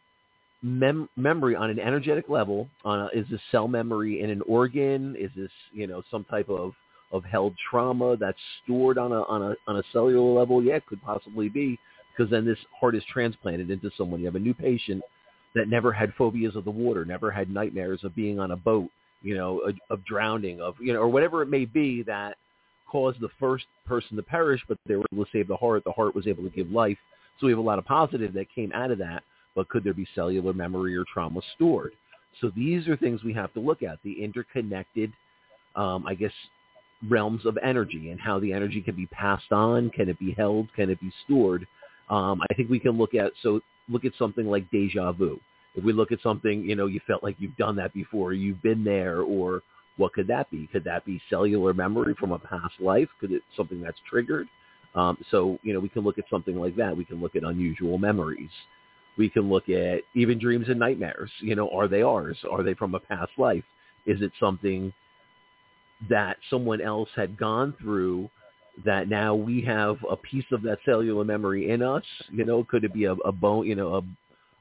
memory, on an energetic level. Is this cell memory in an organ? Is this some type of held trauma that's stored on a cellular level? Yeah, it could possibly be. Because then this heart is transplanted into someone. You have a new patient that never had phobias of the water, never had nightmares of being on a boat, of drowning, or whatever it may be that caused the first person to perish, but they were able to save the heart. The heart was able to give life. So we have a lot of positive that came out of that, but could there be cellular memory or trauma stored? So these are things we have to look at, the interconnected, realms of energy and how the energy can be passed on. Can it be held? Can it be stored? I think we can look at something like deja vu. If we look at something, you felt like you've done that before, you've been there, or what could that be? Could that be cellular memory from a past life? Could it something that's triggered? So we can look at something like that. We can look at unusual memories. We can look at even dreams and nightmares. Are they ours? Are they from a past life? Is it something that someone else had gone through that now we have a piece of that cellular memory in us? Could it be a bone,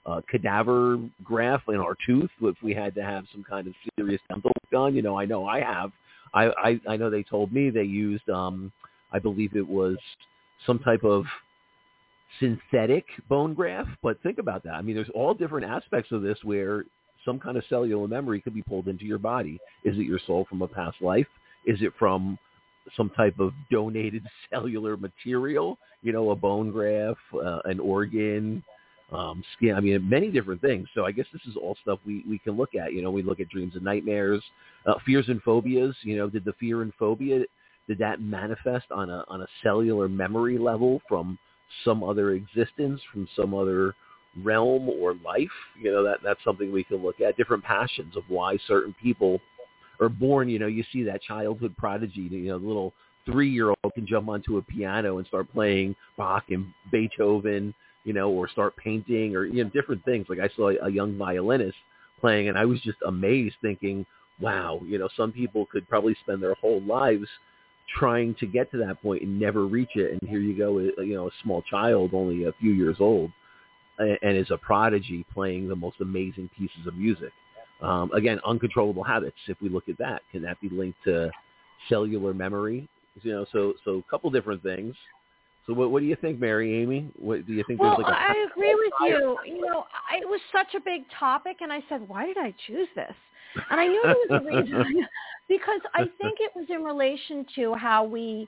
cadaver graft in our tooth if we had to have some kind of serious dental done. You know I have. I know they told me they used, I believe it was some type of synthetic bone graft. But think about that. I mean, there's all different aspects of this where some kind of cellular memory could be pulled into your body. Is it your soul from a past life? Is it from some type of donated cellular material? You know, a bone graft, an organ, skin. I mean, many different things. So I guess this is all stuff we can look at. You know, we look at dreams and nightmares, fears and phobias. You know, did the fear and phobia, did that manifest on a cellular memory level from some other existence, from some other realm or life? You know, that's something we can look at. Different passions of why certain people are born. You know, you see that childhood prodigy, you know, the little 3-year-old can jump onto a piano and start playing Bach and Beethoven, you know, or start painting, or, you know, different things. Like I saw a young violinist playing, and I was just amazed, thinking, wow, you know, some people could probably spend their whole lives trying to get to that point and never reach it. And here you go, you know, a small child, only a few years old, and is a prodigy playing the most amazing pieces of music. Again, uncontrollable habits. If we look at that, can that be linked to cellular memory? You know, so a couple different things. So what do you think, Mary Amy? What do you think? Well, there's like I agree with you. You know, it was such a big topic, and I said, why did I choose this? And I knew there was a reason, because I think it was in relation to how we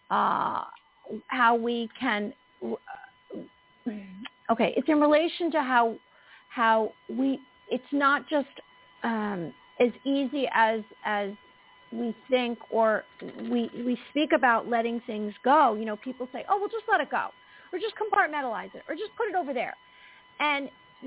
can. Okay, it's in relation to how we. It's not just as easy as we think, or we speak about letting things go. You know, people say, oh, well, just let it go, or just compartmentalize it, or just put it over there. And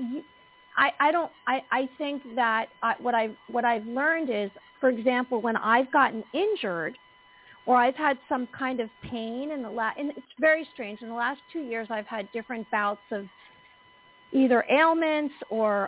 I think that what I've learned is, for example, when I've gotten injured or I've had some kind of pain and it's very strange. In the last 2 years, I've had different bouts of either ailments or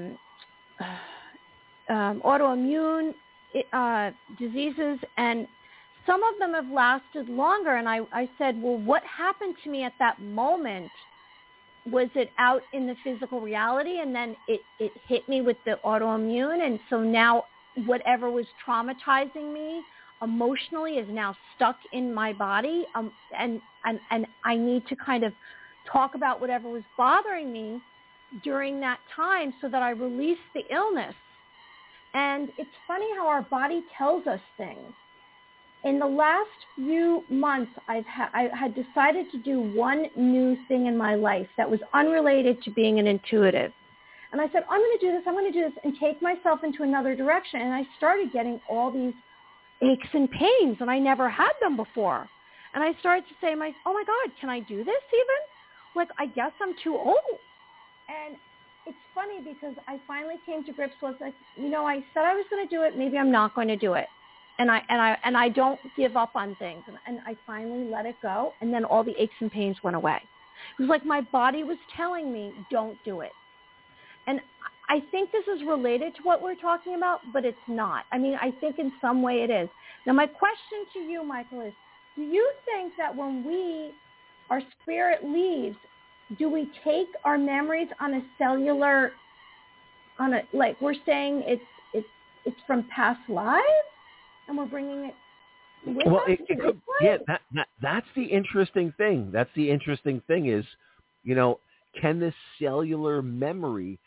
autoimmune diseases, and some of them have lasted longer. And I said, well, what happened to me at that moment? Was it out in the physical reality, and then it hit me with the autoimmune, and so now whatever was traumatizing me emotionally is now stuck in my body, and I need to kind of talk about whatever was bothering me during that time so that I release the illness. And it's funny how our body tells us things. In the last few months, I had decided to do one new thing in my life that was unrelated to being an intuitive. And I said, I'm going to do this, and take myself into another direction. And I started getting all these aches and pains, and I never had them before. And I started to say, oh my God, can I do this even? Like, I guess I'm too old. And it's funny because I finally came to grips with, like, you know, I said I was going to do it. Maybe I'm not going to do it. And I don't give up on things. And I finally let it go. And then all the aches and pains went away. It was like my body was telling me, don't do it. And I think this is related to what we're talking about, but it's not. I mean, I think in some way it is. Now, my question to you, Michael, is, do you think that when our spirit leaves, do we take our memories on a cellular, like we're saying it's from past lives, and we're bringing it with us? It could, yeah, that's the interesting thing. That's the interesting thing is, you know, can this cellular memory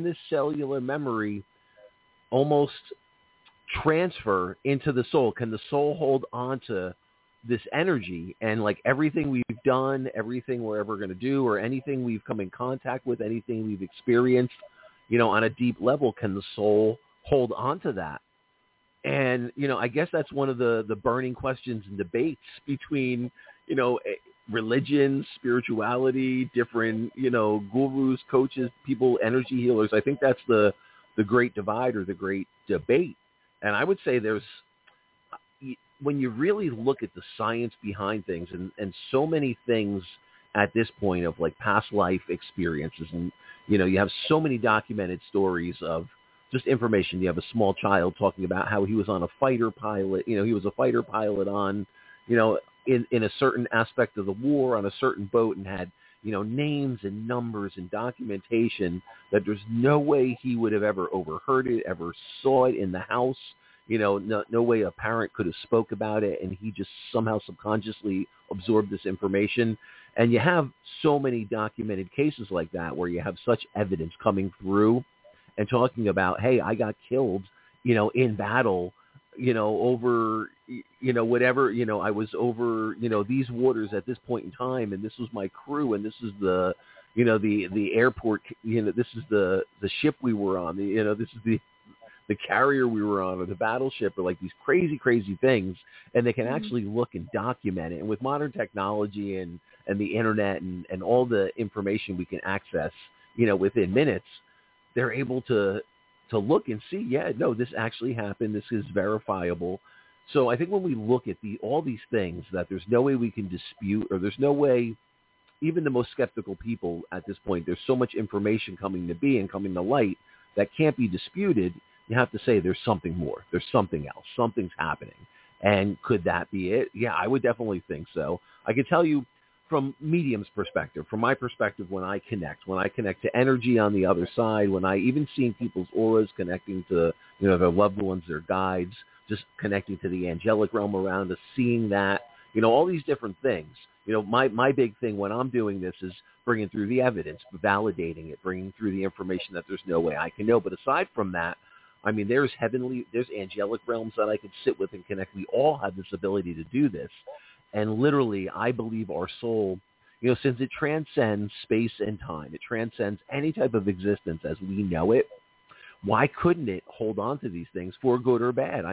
almost transfer into the soul? Can the soul hold on to this energy, and like everything we've done, everything we're ever going to do, or anything we've come in contact with, anything we've experienced, you know, on a deep level, can the soul hold on to that? And, you know, I guess that's one of the burning questions and debates between, you know, religion, spirituality, different, you know, gurus, coaches, people, energy healers. I think that's the great divide, or the great debate. And I would say there's, when you really look at the science behind things, and so many things at this point of like past life experiences, and, you know, you have so many documented stories of just information. You have a small child talking about how he was on a fighter pilot, you know, he was a fighter pilot on, you know, in a certain aspect of the war on a certain boat, and had names and numbers and documentation that there's no way he would have ever overheard it, ever saw it in the house. No way a parent could have spoke about it, and he just somehow subconsciously absorbed this information. And you have so many documented cases like that where you have such evidence coming through and talking about, hey, I got killed, in battle, over, whatever, I was over, these waters at this point in time, and this was my crew, and this is the, the airport, this is the ship we were on, this is the carrier we were on, or the battleship, or like these crazy, crazy things, and they can actually look and document it. And with modern technology and the internet and all the information we can access, within minutes, they're able to look and see, this actually happened. This is verifiable. So I think when we look at all these things that there's no way we can dispute, or there's no way, even the most skeptical people at this point, there's so much information coming to light that can't be disputed. You have to say there's something more. There's something else. Something's happening. And could that be it? Yeah, I would definitely think so. I can tell you from medium's perspective, from my perspective, when I connect to energy on the other side, when I even seen people's auras connecting to, their loved ones, their guides, just connecting to the angelic realm around us, seeing that, all these different things. My big thing when I'm doing this is bringing through the evidence, validating it, bringing through the information that there's no way I can know. But aside from that, there's angelic realms that I could sit with and connect. We all have this ability to do this. And literally, I believe our soul, since it transcends space and time, it transcends any type of existence as we know it, why couldn't it hold on to these things for good or bad?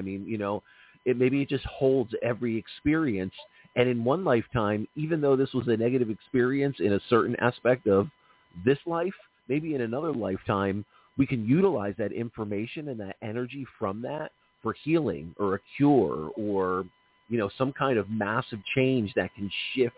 Maybe it just holds every experience. And in one lifetime, even though this was a negative experience in a certain aspect of this life, maybe in another lifetime, we can utilize that information and that energy from that for healing or a cure or, some kind of massive change that can shift,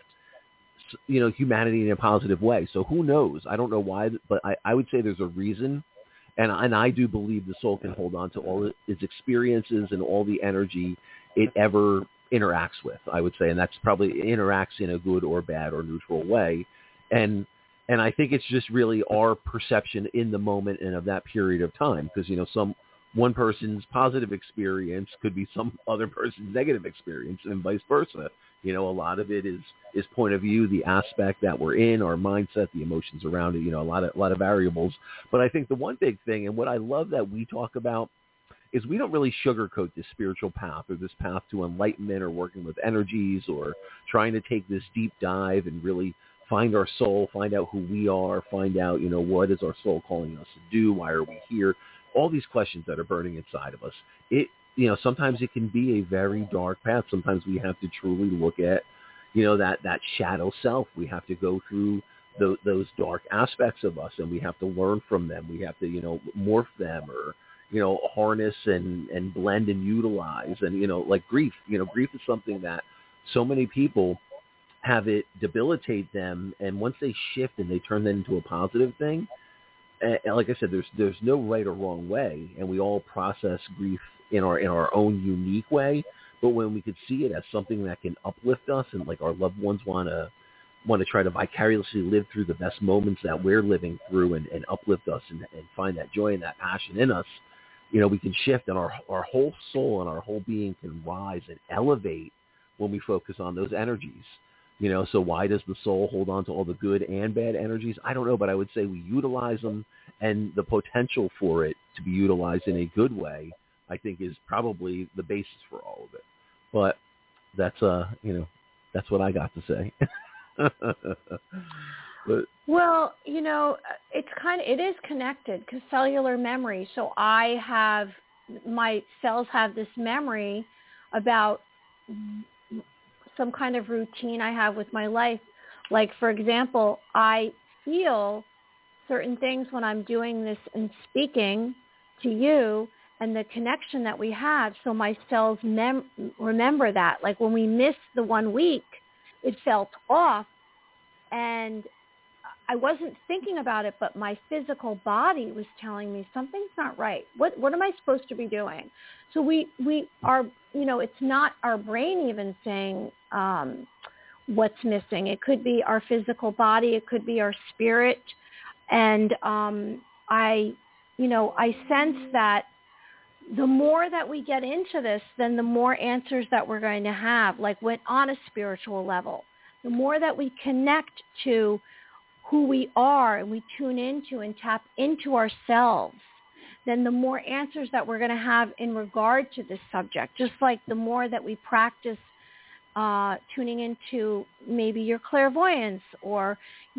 humanity in a positive way. So who knows? I don't know why, but I would say there's a reason. And I do believe the soul can hold on to all its experiences and all the energy it ever interacts with, I would say. And that's probably interacts in a good or bad or neutral way. And I think it's just really our perception in the moment and of that period of time. Because, one person's positive experience could be some other person's negative experience and vice versa. A lot of it is point of view, the aspect that we're in, our mindset, the emotions around it, a lot of variables. But I think the one big thing, and what I love that we talk about, is we don't really sugarcoat this spiritual path or this path to enlightenment or working with energies or trying to take this deep dive and really find our soul, find out who we are, find out, what is our soul calling us to do? Why are we here? All these questions that are burning inside of us. Sometimes it can be a very dark path. Sometimes we have to truly look at, that shadow self. We have to go through those dark aspects of us, and we have to learn from them. We have to, morph them or, harness and blend and utilize. And, like grief, grief is something that so many people have it debilitate them. And once they shift and they turn that into a positive thing, like I said, there's no right or wrong way, and we all process grief in our own unique way. But when we could see it as something that can uplift us, and like our loved ones want to try to vicariously live through the best moments that we're living through and uplift us and find that joy and that passion in us, we can shift, and our whole soul and our whole being can rise and elevate when we focus on those energies. So why does the soul hold on to all the good and bad energies? I don't know, but I would say we utilize them, and the potential for it to be utilized in a good way, I think, is probably the basis for all of it. But that's that's what I got to say. But, well, it is connected because cellular memory. So my cells have this memory about some kind of routine I have with my life. Like, for example, I feel certain things when I'm doing this and speaking to you and the connection that we have. So my cells remember that. Like when we missed the 1 week, it felt off, and I wasn't thinking about it, but my physical body was telling me something's not right. What am I supposed to be doing? So we are, it's not our brain even saying, what's missing. It could be our physical body. It could be our spirit. And I sense that the more that we get into this, then the more answers that we're going to have, like on a spiritual level. The more that we connect to who we are and we tune into and tap into ourselves, then the more answers that we're going to have in regard to this subject. Just like the more that we practice tuning into maybe your clairvoyance, or,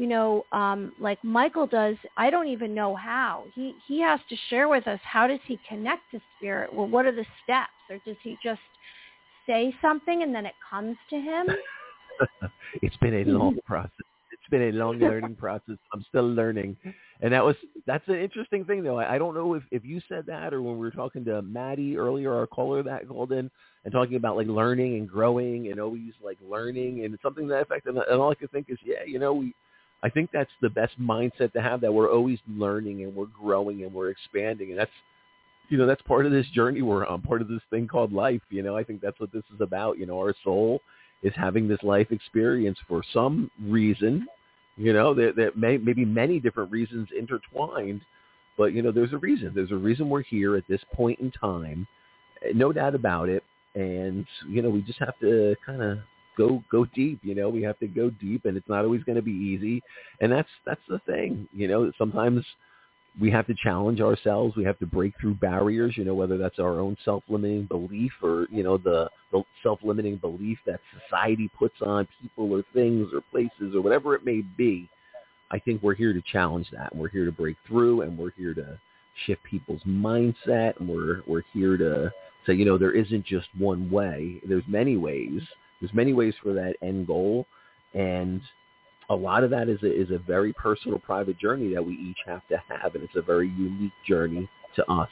like Michael does. I don't even know how. He has to share with us, how does he connect to spirit? Well, what are the steps? Or does he just say something and then it comes to him? It's been a long process. It's been a long learning process. I'm still learning. And that's an interesting thing, though. I don't know if you said that, or when we were talking to Maddie earlier, our caller that called in, and talking about like learning and growing and always like learning and something to that effect. And all I could think is, I think that's the best mindset to have, that we're always learning and we're growing and we're expanding. And that's part of this journey we're on, part of this thing called life. I think that's what this is about. Our soul is having this life experience for some reason, that maybe many different reasons intertwined, but there's a reason. There's a reason we're here at this point in time, no doubt about it. And we just have to kind of go deep. We have to go deep, and it's not always going to be easy. And that's the thing. Sometimes we have to challenge ourselves. We have to break through barriers, whether that's our own self-limiting belief, or, the self-limiting belief that society puts on people or things or places or whatever it may be. I think we're here to challenge that. And we're here to break through, and we're here to shift people's mindset. And we're here to say, there isn't just one way. There's many ways. There's many ways for that end goal. And a lot of that is a very personal, private journey that we each have to have, and it's a very unique journey to us,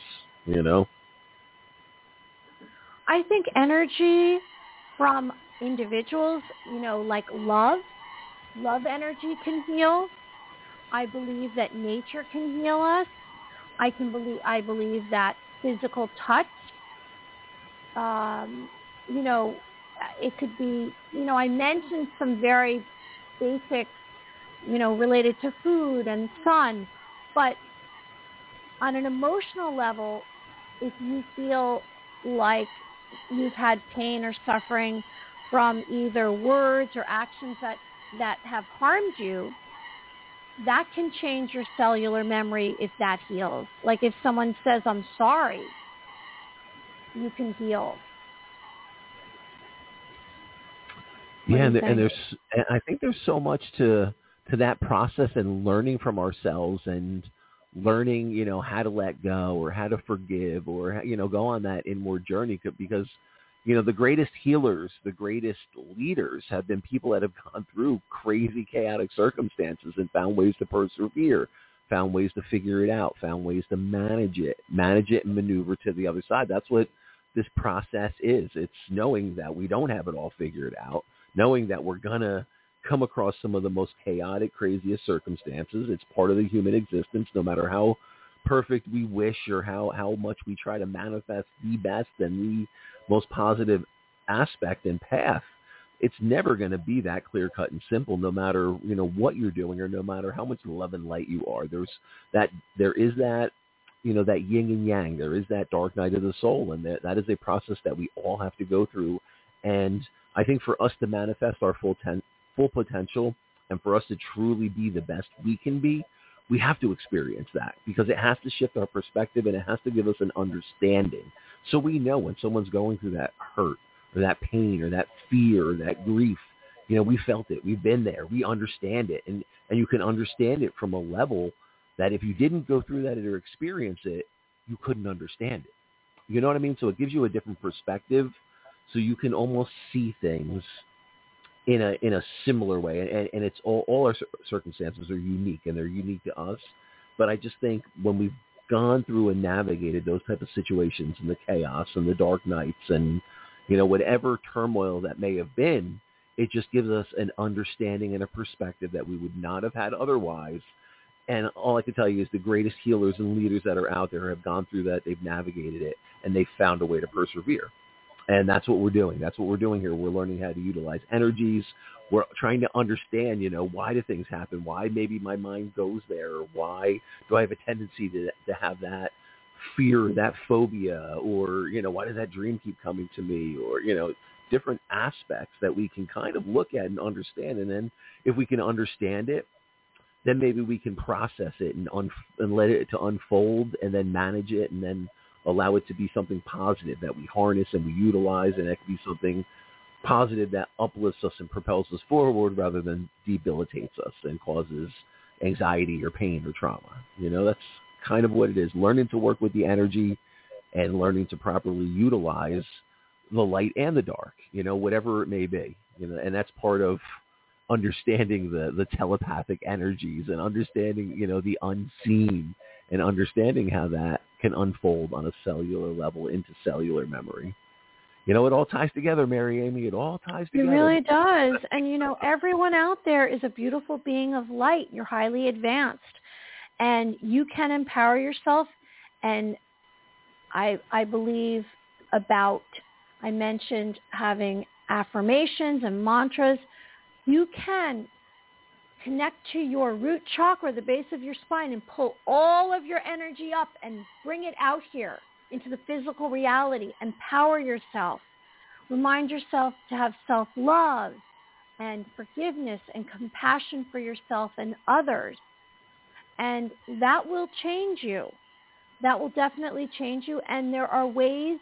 I think energy from individuals, like love energy can heal. I believe that nature can heal us. I believe that physical touch, it could be, I mentioned some very basic, related to food and sun. But on an emotional level, if you feel like you've had pain or suffering from either words or actions that have harmed you, that can change your cellular memory if that heals. Like if someone says, I'm sorry, you can heal. Yeah, and I think there's so much to that process, and learning from ourselves, and learning, how to let go, or how to forgive, or, go on that inward journey, because, the greatest healers, the greatest leaders have been people that have gone through crazy, chaotic circumstances and found ways to persevere, found ways to figure it out, found ways to manage it and maneuver to the other side. That's what this process is. It's knowing that we don't have it all figured out, knowing that we're going to come across some of the most chaotic, craziest circumstances. It's part of the human existence, no matter how perfect we wish, or how much we try to manifest the best and the most positive aspect and path. It's never going to be that clear-cut and simple, no matter, what you're doing, or no matter how much love and light you are. There is that yin and yang. There is that dark night of the soul, and that is a process that we all have to go through. And I think for us to manifest our full potential, and for us to truly be the best we can be, we have to experience that, because it has to shift our perspective, and it has to give us an understanding. So we know when someone's going through that hurt, or that pain, or that fear, or that grief, we felt it. We've been there. We understand it. And you can understand it from a level that if you didn't go through that or experience it, you couldn't understand it. You know what I mean? So it gives you a different perspective, so you can almost see things in a similar way. And it's all our circumstances are unique, and they're unique to us. But I just think when we've gone through and navigated those type of situations, and the chaos and the dark nights, and whatever turmoil that may have been, it just gives us an understanding and a perspective that we would not have had otherwise. And all I can tell you is the greatest healers and leaders that are out there have gone through that. They've navigated it, and they've found a way to persevere. And that's what we're doing. That's what we're doing here. We're learning how to utilize energies. We're trying to understand, why do things happen? Why maybe my mind goes there? Or why do I have a tendency to have that fear, that phobia? Or, why does that dream keep coming to me? Or, different aspects that we can kind of look at and understand. And then if we can understand it, then maybe we can process it and let it to unfold and then manage it and then allow it to be something positive that we harness and we utilize, and that can be something positive that uplifts us and propels us forward rather than debilitates us and causes anxiety or pain or trauma. That's kind of what it is. Learning to work with the energy and learning to properly utilize the light and the dark, whatever it may be, and that's part of understanding the telepathic energies and understanding, the unseen, and understanding how that can unfold on a cellular level into cellular memory. It all ties together, Mary Amy. It all ties together. It really does. And, everyone out there is a beautiful being of light. You're highly advanced. And you can empower yourself. And I believe I mentioned having affirmations and mantras. You can connect to your root chakra, the base of your spine, and pull all of your energy up and bring it out here into the physical reality. Empower yourself. Remind yourself to have self-love and forgiveness and compassion for yourself and others. And that will change you. That will definitely change you. And there are ways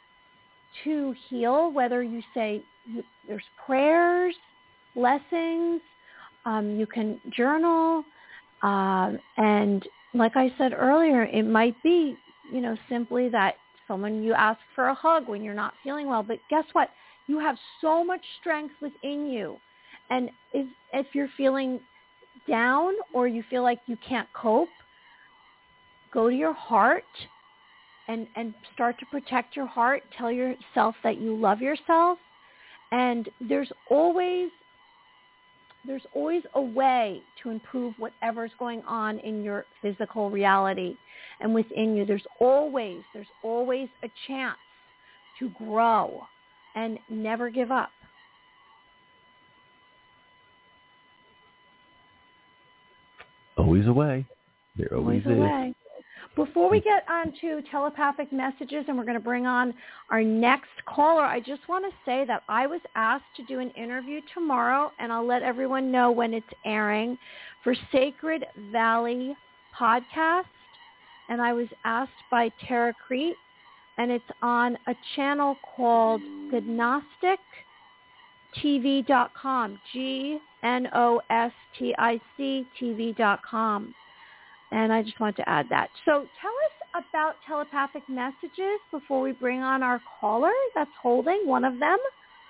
to heal, whether you say there's prayers, blessings, you can journal, and like I said earlier, it might be, simply that you ask for a hug when you're not feeling well. But guess what? You have so much strength within you. And if you're feeling down or you feel like you can't cope, go to your heart and start to protect your heart. Tell yourself that you love yourself. And there's always a way to improve whatever's going on in your physical reality and within you. There's always a chance to grow and never give up. Always a way. There always is. A way. Before we get on to telepathic messages, and we're going to bring on our next caller, I just want to say that I was asked to do an interview tomorrow, and I'll let everyone know when it's airing, for Sacred Valley Podcast. And I was asked by Tara Crete, and it's on a channel called GnosticTV.com, GNOSTIC TV.com. And I just wanted to add that. So tell us about telepathic messages before we bring on our caller that's holding one of them.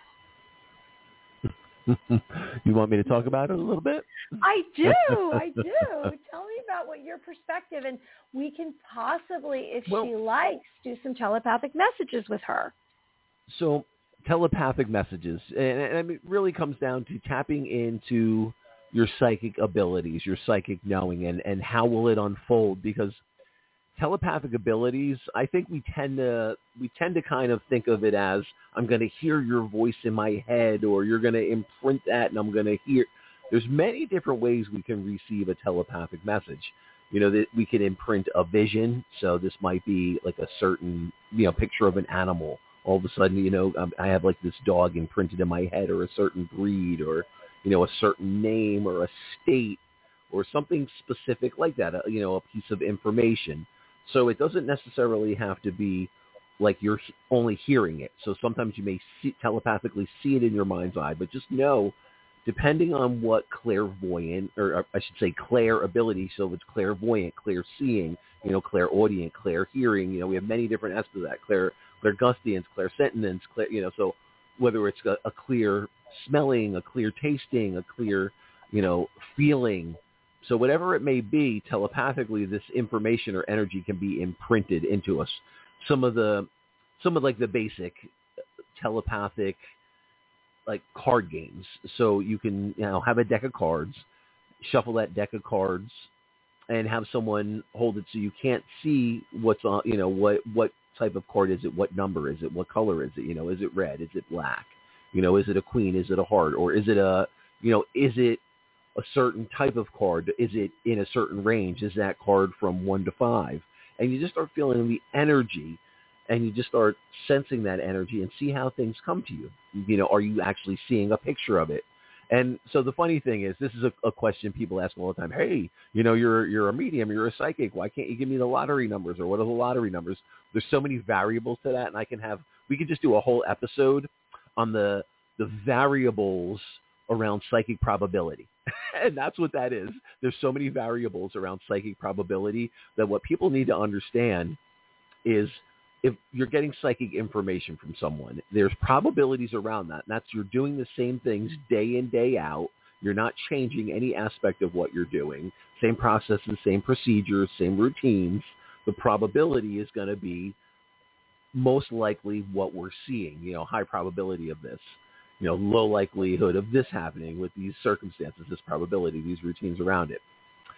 You want me to talk about it a little bit? I do. Tell me about what your perspective, and we can possibly, if she likes, do some telepathic messages with her. So telepathic messages, and it really comes down to tapping into your psychic abilities, your psychic knowing, and how will it unfold? Because telepathic abilities, I think we tend to kind of think of it as, I'm going to hear your voice in my head, or you're going to imprint that, and I'm going to hear. There's many different ways we can receive a telepathic message. That we can imprint a vision. So this might be like a certain, picture of an animal. All of a sudden, I have like this dog imprinted in my head, or a certain breed, or a certain name, or a state, or something specific like that, a piece of information. So it doesn't necessarily have to be like you're only hearing it. So sometimes you may telepathically see it in your mind's eye, but just know, depending on what clairvoyant, or I should say clair ability, so it's clairvoyant, clear seeing, clairaudient, clear hearing, we have many different aspects of that, clairgustance, clairsentience, so whether it's a clear smelling, a clear tasting, a clear, feeling. So whatever it may be, telepathically, this information or energy can be imprinted into us. Some of like the basic telepathic, like card games. So you can, have a deck of cards, shuffle that deck of cards, and have someone hold it so you can't see what's on, what type of card is it? What number is it? What color is it? You know, is it red? Is it black? You know, is it a queen? Is it a heart? Or is it is it a certain type of card? Is it in a certain range? Is that card from 1 to 5? And you just start feeling the energy, and you just start sensing that energy and see how things come to you. You know, are you actually seeing a picture of it? And so the funny thing is, this is a question people ask all the time. Hey, you know, you're a medium, you're a psychic. Why can't you give me the lottery numbers, or what are the lottery numbers? There's so many variables to that, and we could just do a whole episode on the variables around psychic probability. And that's what that is. There's so many variables around psychic probability that what people need to understand is, if you're getting psychic information from someone, there's probabilities around that. And that's, you're doing the same things day in, day out. You're not changing any aspect of what you're doing. Same processes, same procedures, same routines. The probability is going to be most likely what we're seeing, you know, high probability of this, you know, low likelihood of this happening with these circumstances, this probability, these routines around it.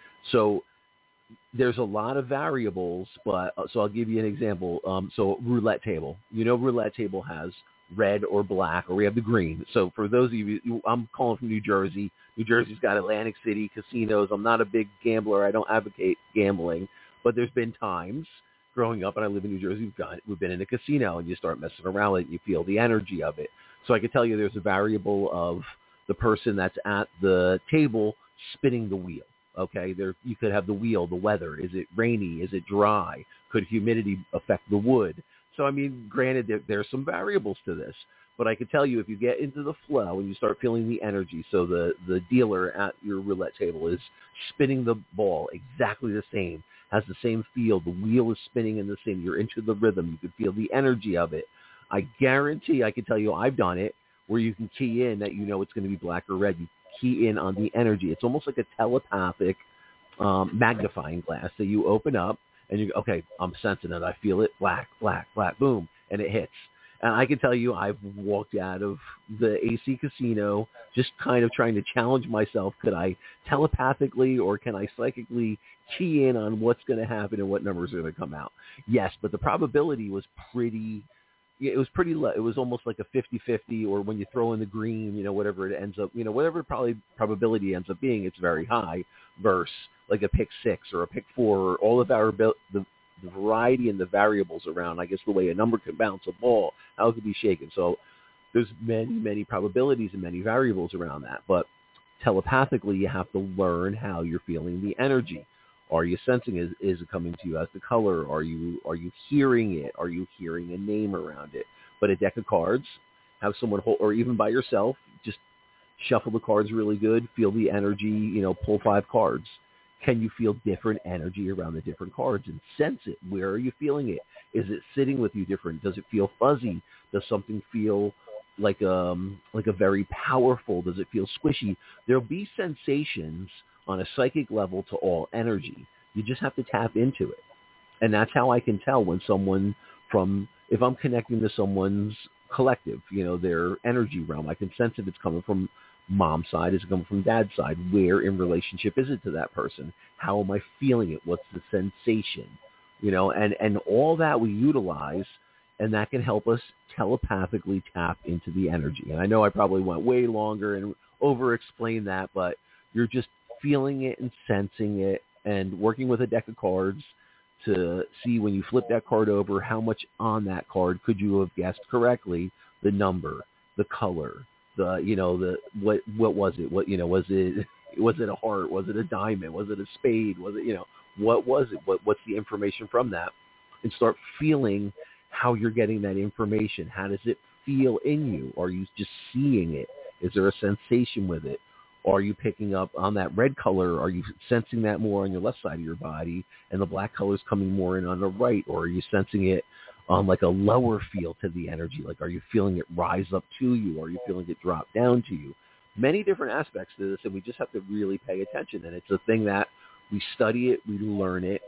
So there's a lot of variables, but so I'll give you an example. So roulette table, you know, roulette table has red or black, or we have the green. So for those of you, I'm calling from New Jersey. New Jersey's got Atlantic City casinos. I'm not a big gambler. I don't advocate gambling, but there's been times growing up, and I live in New Jersey, we've been in a casino, and you start messing around with it, and you feel the energy of it. So I can tell you there's a variable of the person that's at the table spinning the wheel. Okay, there you could have the wheel, the weather. Is it rainy? Is it dry? Could humidity affect the wood? So, I mean, granted, there's some variables to this, but I could tell you if you get into the flow and you start feeling the energy, so the dealer at your roulette table is spinning the ball exactly the same, has the same feel, the wheel is spinning in the same, you're into the rhythm, you can feel the energy of it. I guarantee, I can tell you I've done it, where you can key in that you know it's going to be black or red. You key in on the energy. It's almost like a telepathic magnifying glass that you open up, and you go, okay, I'm sensing it. I feel it. Black, black, black, boom, and it hits. And I can tell you I've walked out of the AC casino just kind of trying to challenge myself. Could I telepathically or can I psychically key in on what's going to happen and what numbers are going to come out? Yes, but the probability was pretty low. It was almost like a 50-50, or when you throw in the green, you know, whatever it ends up, you know, whatever probability ends up being, it's very high, versus like a pick 6 or a pick 4, or all of the variety and the variables around, I guess, the way a number can bounce a ball, how it could be shaken. So there's many probabilities and many variables around that. But telepathically, you have to learn how you're feeling the energy. Are you sensing it? Is it coming to you as the color? Are you hearing it? Are you hearing a name around it? But a deck of cards, have someone hold, or even by yourself, just shuffle the cards really good, feel the energy, you know, pull 5 cards. Can you feel different energy around the different cards and sense it? Where are you feeling it? Is it sitting with you different? Does it feel fuzzy? Does something feel like a very powerful? Does it feel squishy? There'll be sensations on a psychic level to all energy. You just have to tap into it. And that's how I can tell when someone if I'm connecting to someone's collective, you know, their energy realm, I can sense if it's coming from mom's side, is it coming from dad's side? Where in relationship is it to that person? How am I feeling it? What's the sensation? You know, and all that we utilize, and that can help us telepathically tap into the energy. And I know I probably went way longer and over-explained that, but you're just feeling it and sensing it and working with a deck of cards to see when you flip that card over, how much on that card could you have guessed correctly, the number, the color, the, you know, the, what was it? What, you know, was it a heart? Was it a diamond? Was it a spade? Was it, you know, what was it? What's the information from that? And start feeling how you're getting that information. How does it feel in you? Are you just seeing it? Is there a sensation with it? Are you picking up on that red color? Are you sensing that more on your left side of your body, and the black color is coming more in on the right? Or are you sensing it on like a lower feel to the energy? Like, are you feeling it rise up to you? Or are you feeling it drop down to you? Many different aspects to this, and we just have to really pay attention. And it's a thing that we study it, we learn it,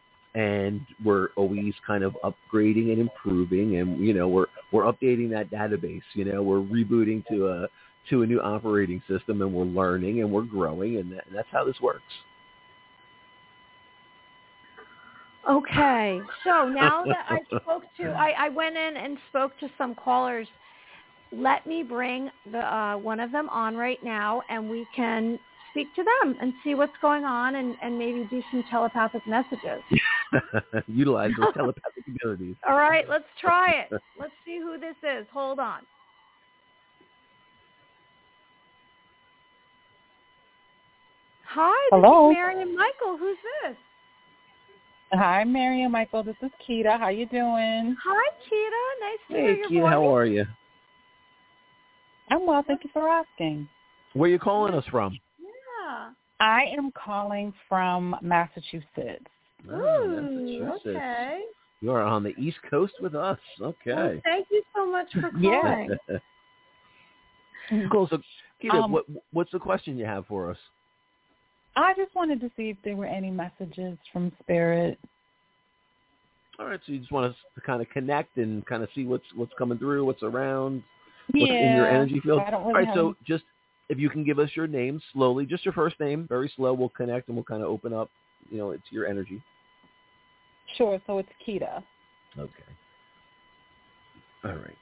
and we're always kind of upgrading and improving. And, you know, we're updating that database. You know, we're rebooting to a new operating system, and we're learning and we're growing, and that's how this works. Okay, so now that I went in and spoke to some callers. Let me bring one of them on right now, and we can speak to them and see what's going on, and maybe do some telepathic messages. Utilize those telepathic abilities. All right, let's try it. Let's see who this is. Hold on. Hi, Hello. This is Mary and Michael. Who's this? Hi, Mary and Michael. This is Keita. How you doing? Hi, Keita. Nice to hear your Keita, voice. how are you? I'm well. Thank you for asking. Where are you calling us from? Yeah. I am calling from Massachusetts. Massachusetts. Okay. You are on the East Coast with us. Okay. Well, thank you so much for calling. Yeah. Cool. So, Keita, what's the question you have for us? I just wanted to see if there were any messages from Spirit. All right. So you just want us to kind of connect and kind of see what's coming through, what's around, what's in your energy field. I don't really All right. So just if you can give us your name slowly, just your first name, very slow, we'll connect and we'll kind of open up, it's your energy. Sure. So it's Keita. Okay. All right.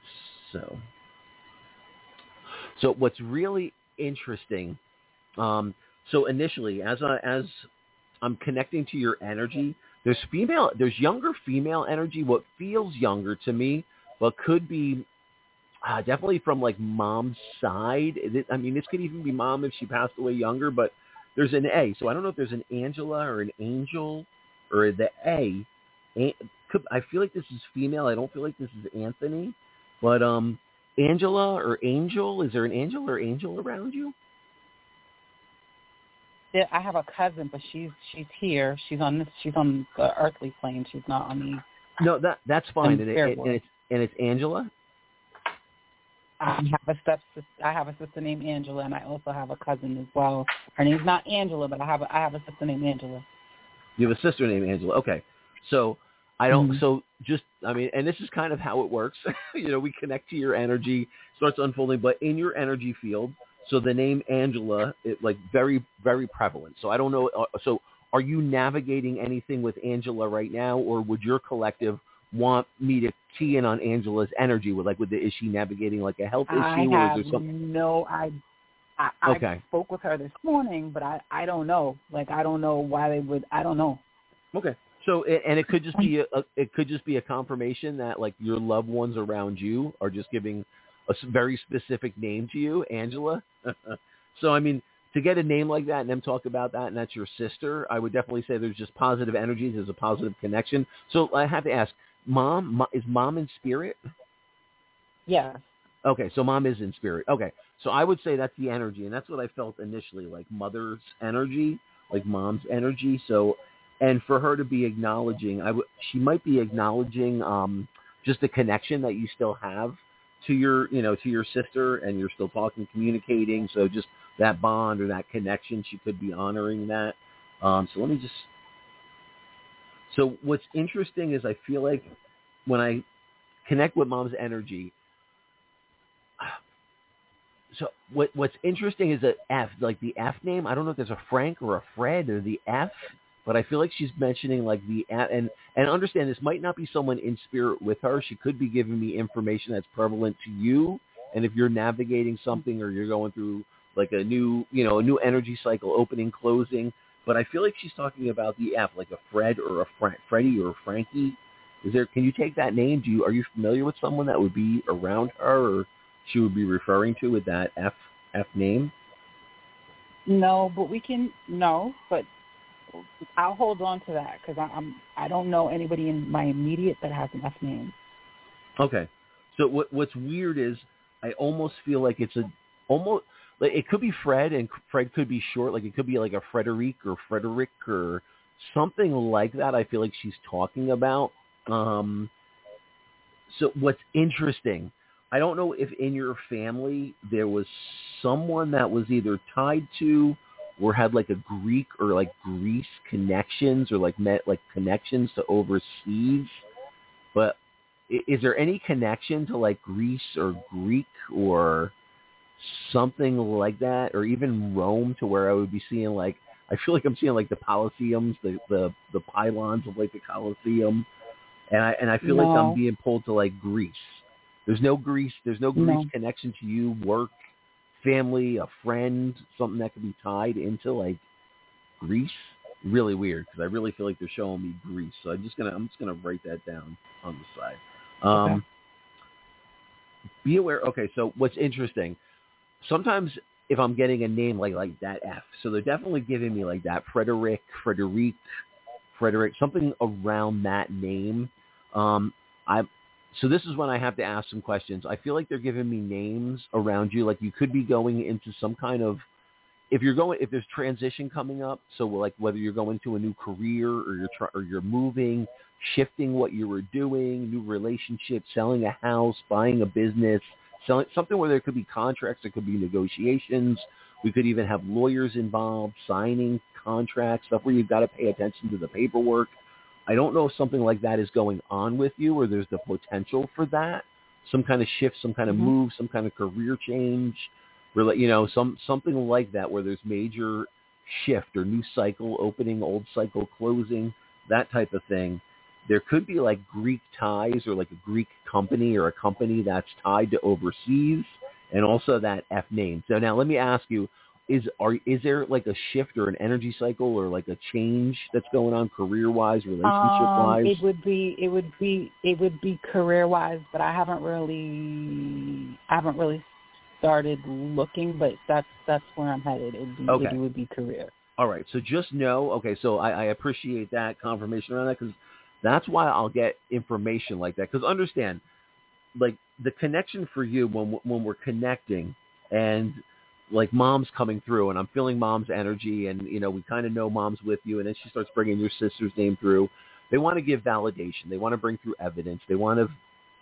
So what's really interesting, so initially, as I'm connecting to your energy, there's younger female energy, what feels younger to me, but could be definitely from like mom's side. This could even be mom if she passed away younger, but there's an A. So I don't know if there's an Angela or an Angel or the A. I feel like this is female. I don't feel like this is Anthony, but Angela or Angel. Is there an Angel or Angel around you? Yeah, I have a cousin, but she's here. She's on the earthly plane. She's not on the. No, that's fine. And it's Angela. I have a sister named Angela, and I also have a cousin as well. Her name's not Angela, but I have a sister named Angela. You have a sister named Angela. Okay, so I don't. Mm-hmm. So and this is kind of how it works. We connect to your energy, starts unfolding, but in your energy field. So the name Angela is like very, very prevalent. So I don't know. So are you navigating anything with Angela right now, or would your collective want me to key in on Angela's energy? Is she navigating like a health issue? I or is there something? No, I spoke with her this morning, but I don't know. I don't know why they would. I don't know. Okay. So it could just be a confirmation that like your loved ones around you are just giving a very specific name to you, Angela. So, to get a name like that and them talk about that, and that's your sister, I would definitely say there's just positive energies. There's a positive connection. So I have to ask, is mom in spirit? Yeah. Okay, so mom is in spirit. Okay, so I would say that's the energy, and that's what I felt initially, like mother's energy, like mom's energy. So, and for her to be acknowledging, she might be acknowledging just the connection that you still have to your sister, and you're still talking, communicating. So just that bond or that connection, she could be honoring that. So what's interesting is I feel like when I connect with mom's energy, so what's interesting is that F, like the F name, I don't know if there's a Frank or a Fred or the F, but I feel like she's mentioning like the F, and understand this might not be someone in spirit with her. She could be giving me information that's prevalent to you. And if you're navigating something or you're going through like a new energy cycle, opening, closing, but I feel like she's talking about the F, like a Fred or a Freddie or a Frankie. Can you take that name? Are you familiar with someone that would be around her or she would be referring to with that F name? No, but I'll hold on to that because I don't know anybody in my immediate that has an F name. Okay, so what's weird is I almost feel like it's it could be Fred, and Fred could be short, like it could be like a Frederic or something like that. I feel like she's talking about. So what's interesting, I don't know if in your family there was someone that was either tied to or had like a Greek or like Greece connections or like met like connections to overseas. But is there any connection to like Greece or Greek or something like that, or even Rome, to where I would be seeing like I feel like I'm seeing like the Colosseums, the pylons of like the Colosseum, and I feel like I'm being pulled to like Greece. There's no Greece connection to you, work, family, a friend, something that could be tied into like Greece. Really weird, because I really feel like they're showing me Greece. So I'm just gonna write that down on the side. Okay. Be aware. Okay, so what's interesting, sometimes if I'm getting a name like that F, so they're definitely giving me like that Frederick, something around that name. So this is when I have to ask some questions. I feel like they're giving me names around you, like you could be going into some kind of, if there's transition coming up, so like whether you're going to a new career or you're moving, shifting what you were doing, new relationships, selling a house, buying a business, selling something where there could be contracts, there could be negotiations. We could even have lawyers involved, signing contracts, stuff where you've got to pay attention to the paperwork. I don't know if something like that is going on with you, or there's the potential for that, some kind of shift, some kind of move, some kind of career change, something like that, where there's major shift or new cycle opening, old cycle closing, that type of thing. There could be like Greek ties, or like a Greek company or a company that's tied to overseas, and also that F name. So now let me ask you, is there like a shift or an energy cycle or like a change that's going on career-wise, relationship-wise? It would be career-wise, but I haven't really started looking, but that's where I'm headed. It would be career. All right. So just know, okay, so I appreciate that confirmation around that, because that's why I'll get information like that. Because understand, like the connection for you when we're connecting, and like mom's coming through, and I'm feeling mom's energy, and we kind of know mom's with you, and then she starts bringing your sister's name through. They want to give validation. They want to bring through evidence. They want to,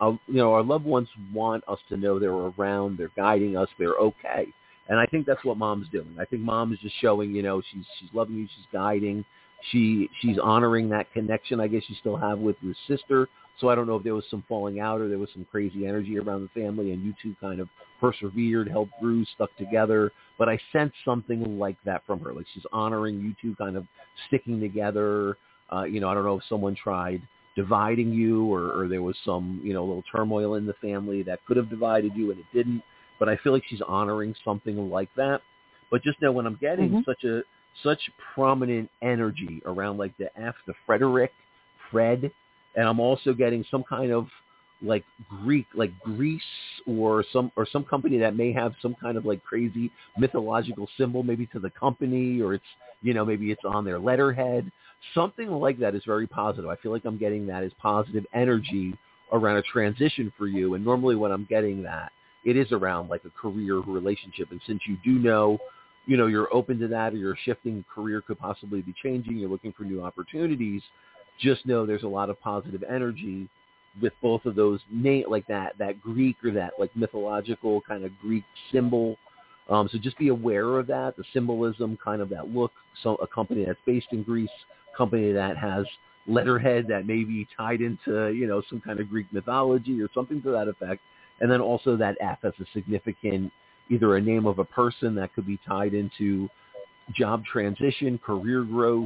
our loved ones want us to know they're around, they're guiding us, they're okay. And I think that's what mom's doing. I think mom is just showing, she's loving you, she's guiding, she's honoring that connection, I guess you still have with your sister. So I don't know if there was some falling out or there was some crazy energy around the family, and you two kind of persevered, held through, stuck together. But I sense something like that from her. Like she's honoring you two kind of sticking together. I don't know if someone tried dividing you, or there was some, little turmoil in the family that could have divided you and it didn't. But I feel like she's honoring something like that. But just know when I'm getting such prominent energy around like the F, the Frederick, Fred, and I'm also getting some kind of like Greek, like Greece, or some company that may have some kind of like crazy mythological symbol, maybe to the company, or it's, maybe it's on their letterhead. Something like that is very positive. I feel like I'm getting that as positive energy around a transition for you. And normally when I'm getting that, it is around like a career relationship. And since you do know, you're open to that, or your shifting career could possibly be changing, you're looking for new opportunities, just know there's a lot of positive energy with both of those like that Greek, or that like mythological kind of Greek symbol. So just be aware of that, the symbolism, kind of that look. So a company that's based in Greece, company that has letterhead that may be tied into, some kind of Greek mythology or something to that effect. And then also that F as a significant, either a name of a person that could be tied into job transition, career growth,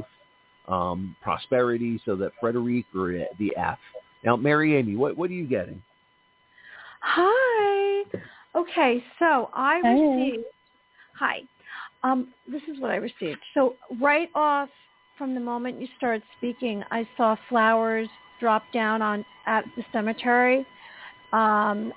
prosperity. So that Frederic, or the F. Now, Mary Amy, what are you getting? Hi. Okay, so I received. Hi. This is what I received. So right off from the moment you started speaking, I saw flowers drop down at the cemetery, and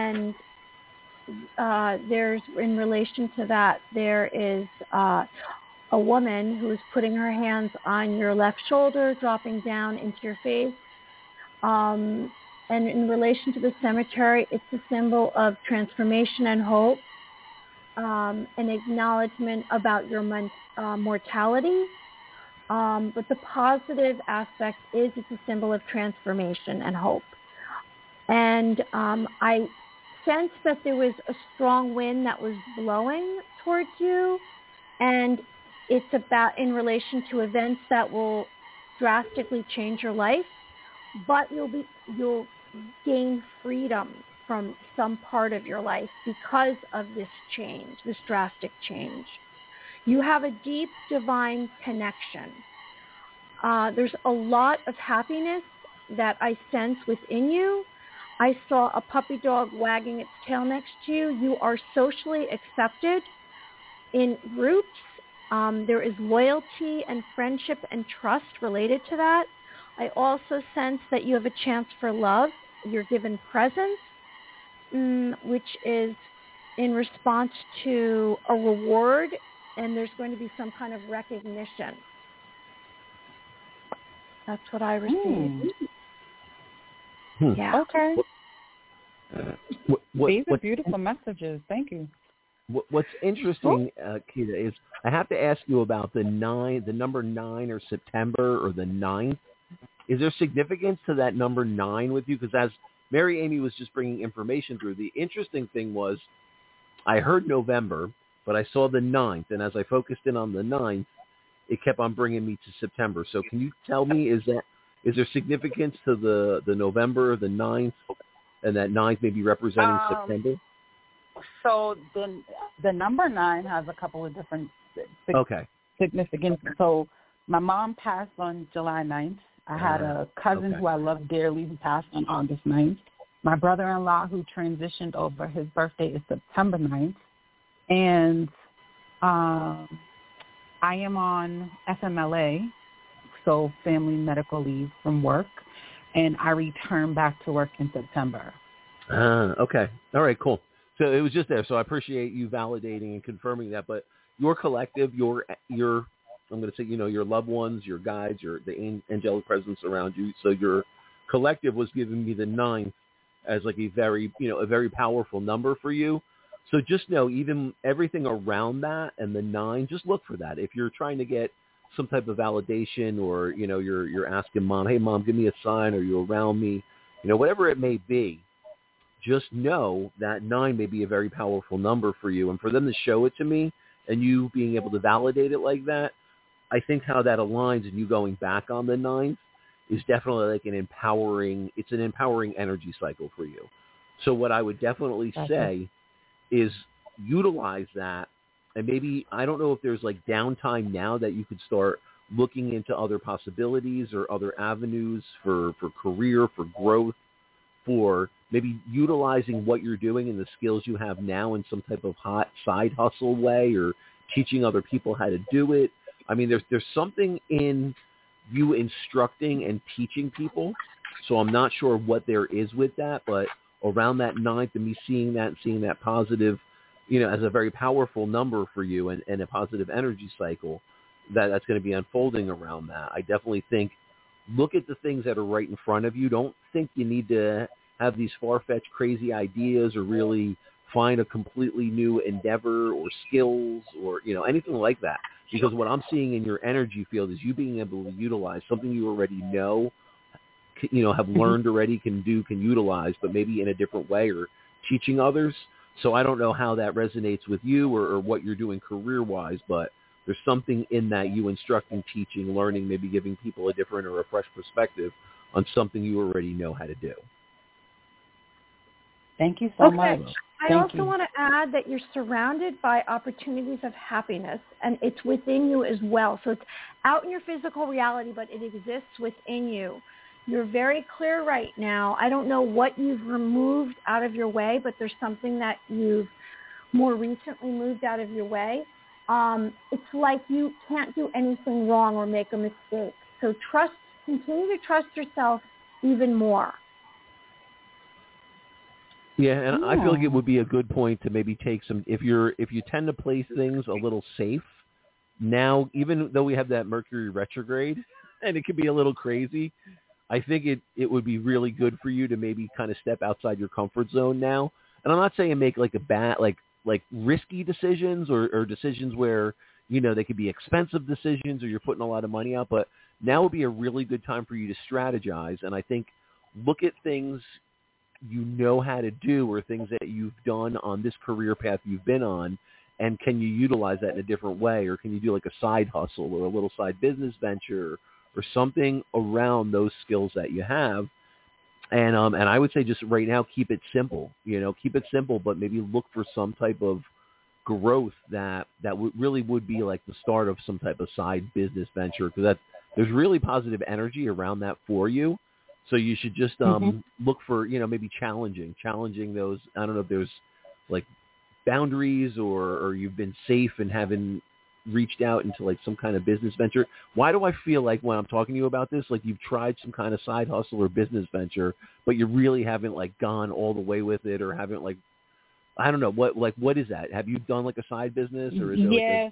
there's, in relation to that, there is a woman who is putting her hands on your left shoulder, dropping down into your face. And in relation to the cemetery, it's a symbol of transformation and hope, an acknowledgement about your mortality. But the positive aspect is it's a symbol of transformation and hope. And I sensed that there was a strong wind that was blowing towards you, and it's about in relation to events that will drastically change your life. But you'll gain freedom from some part of your life because of this change, this drastic change. You have a deep divine connection. There's a lot of happiness that I sense within you. I saw a puppy dog wagging its tail next to you. You are socially accepted in groups. There is loyalty and friendship and trust related to that. I also sense that you have a chance for love. You're given presents, which is in response to a reward, and there's going to be some kind of recognition. That's what I received. Yeah. Okay. These are beautiful messages. Thank you. What's interesting, Keita, is I have to ask you about the number 9 or September or the 9th. Is there significance to that number 9 with you? Because as Mary Amy was just bringing information through, the interesting thing was I heard November, but I saw the 9th. And as I focused in on the 9th, it kept on bringing me to September. So can you tell me, is there significance to the November, the 9th, and that 9th maybe representing September? So the number 9 has a couple of different significance. So my mom passed on July 9th. I had a cousin who I loved dearly who passed on August 9th. My brother-in-law who transitioned over, his birthday is September 9th. And I am on FMLA, so family medical leave from work, and I return back to work in September. Okay. All right, cool. So it was just there. So I appreciate you validating and confirming that. But your collective, your I'm going to say, your loved ones, your guides, the angelic presence around you. So your collective was giving me the 9th as like a very powerful number for you. So just know, even everything around that and the 9, just look for that. If you're trying to get some type of validation, or you're asking mom, hey mom, give me a sign, or you're around me, whatever it may be, just know that 9 may be a very powerful number for you. And for them to show it to me and you being able to validate it like that, I think how that aligns and you going back on the 9th is definitely like an empowering energy cycle for you. So what I would definitely say is utilize that. And maybe, I don't know if there's like downtime now that you could start looking into other possibilities or other avenues for career, for growth, for maybe utilizing what you're doing and the skills you have now in some type of hot side hustle way, or teaching other people how to do it. I mean, there's something in you instructing and teaching people. So I'm not sure what there is with that, but around that 9th and me seeing that positive, as a very powerful number for you and a positive energy cycle that's going to be unfolding around that. I definitely think, look at the things that are right in front of you. Don't think you need to have these far-fetched, crazy ideas or really find a completely new endeavor or skills or, anything like that. Because what I'm seeing in your energy field is you being able to utilize something you already know, have learned already, can utilize, but maybe in a different way, or teaching others. So I don't know how that resonates with you or what you're doing career-wise, but there's something in that, you instructing, teaching, learning, maybe giving people a different or a fresh perspective on something you already know how to do. Thank you so much. I also want to add that you're surrounded by opportunities of happiness, and it's within you as well. So it's out in your physical reality, but it exists within you. You're very clear right now. I don't know what you've removed out of your way, but there's something that you've more recently moved out of your way. It's like you can't do anything wrong or make a mistake. So continue to trust yourself even more. Yeah, and I feel like it would be a good point to maybe take some, if you tend to play things a little safe, now, even though we have that Mercury retrograde, and it could be a little crazy, I think it would be really good for you to maybe kind of step outside your comfort zone now. And I'm not saying make like a bad, like risky decisions or decisions where, they could be expensive decisions or you're putting a lot of money out, but now would be a really good time for you to strategize. And I think look at things how to do, or things that you've done on this career path you've been on, and can you utilize that in a different way, or can you do like a side hustle or a little side business venture or something around those skills that you have. And I would say just right now, keep it simple, but maybe look for some type of growth that really would be like the start of some type of side business venture, because there's really positive energy around that for you. So you should just look for, maybe challenging those. I don't know if there's like boundaries or you've been safe and haven't reached out into like some kind of business venture. Why do I feel like when I'm talking to you about this, like you've tried some kind of side hustle or business venture, but you really haven't like gone all the way with it, or haven't like, I don't know, what is that? Have you done like a side business, or is it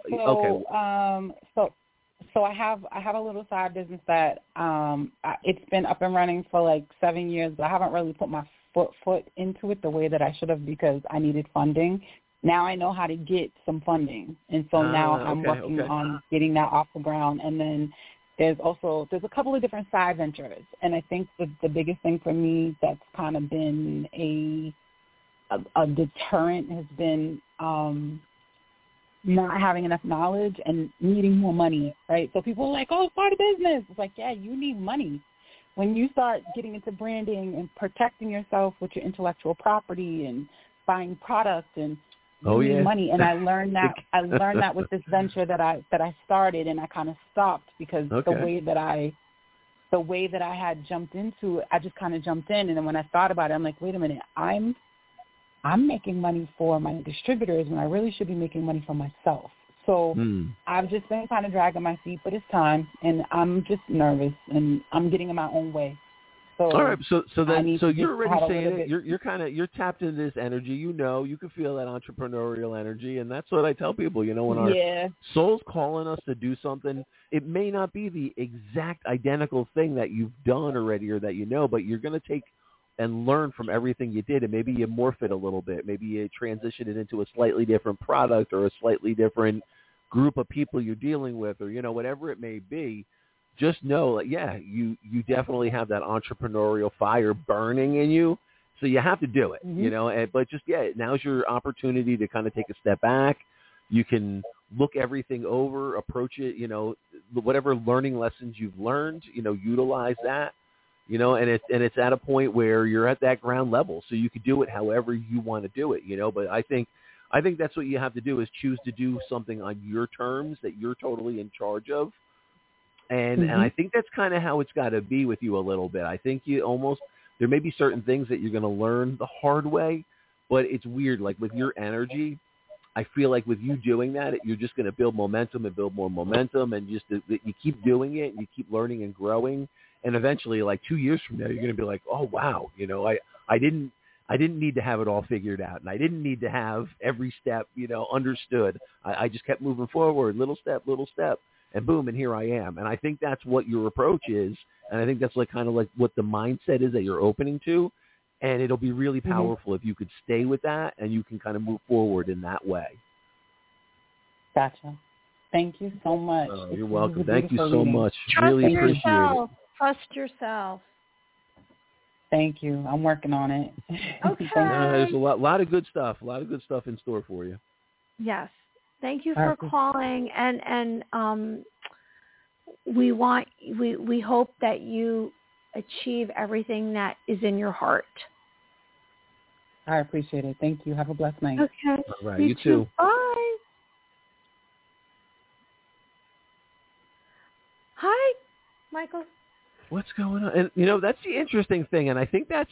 So I have a little side business that it's been up and running for like 7 years, but I haven't really put my foot into it the way that I should have, because I needed funding. Now I know how to get some funding, and so now I'm working on getting that off the ground. And then there's a couple of different side ventures, and I think the biggest thing for me that's kind of been a deterrent has been not having enough knowledge and needing more money, right? So people are like, oh, start a business. It's like, yeah, you need money. When you start getting into branding and protecting yourself with your intellectual property and buying product, and you need money. And I learned that with this venture that I started, and I kind of stopped because the way that I had jumped into it, I just kind of jumped in. And then when I thought about it, I'm like, wait a minute, I'm making money for my distributors when I really should be making money for myself. So I've just been kind of dragging my feet, but it's time, and I'm just nervous, and I'm getting in my own way. So all right, so you're already saying it. You're tapped into this energy. You can feel that entrepreneurial energy, and that's what I tell people. When our soul's calling us to do something, it may not be the exact identical thing that you've done already or that but you're going to take and learn from everything you did, and maybe you morph it a little bit. Maybe you transition it into a slightly different product or a slightly different group of people you're dealing with, or, whatever it may be. Just know that, you definitely have that entrepreneurial fire burning in you. So you have to do it, but just, now's your opportunity to kind of take a step back. You can look everything over, approach it, whatever learning lessons you've learned, utilize that. And it's at a point where you're at that ground level, so you could do it however you want to do it, But I think that's what you have to do, is choose to do something on your terms that you're totally in charge of. And I think that's kind of how it's got to be with you a little bit. I think there may be certain things that you're going to learn the hard way, but it's weird. Like with your energy, I feel like with you doing that, you're just going to build momentum and build more momentum, and just you keep doing it and you keep learning and growing. And eventually, like 2 years from now, you're going to be like, oh, wow, I didn't need to have it all figured out, and I didn't need to have every step, understood. I just kept moving forward, little step, and boom, and here I am. And I think that's what your approach is, and I think that's like kind of like what the mindset is that you're opening to, and it'll be really powerful if you could stay with that and you can kind of move forward in that way. Gotcha. Thank you so much. Oh, you're welcome. Thank you so much. Really appreciate it. Trust yourself. Thank you. I'm working on it. Okay. There's a lot of good stuff. A lot of good stuff in store for you. Yes. Thank you for calling, and we hope that you achieve everything that is in your heart. I appreciate it. Thank you. Have a blessed night. Okay. All right. You too. Bye. Hi, Michael. What's going on? And that's the interesting thing, and I think that's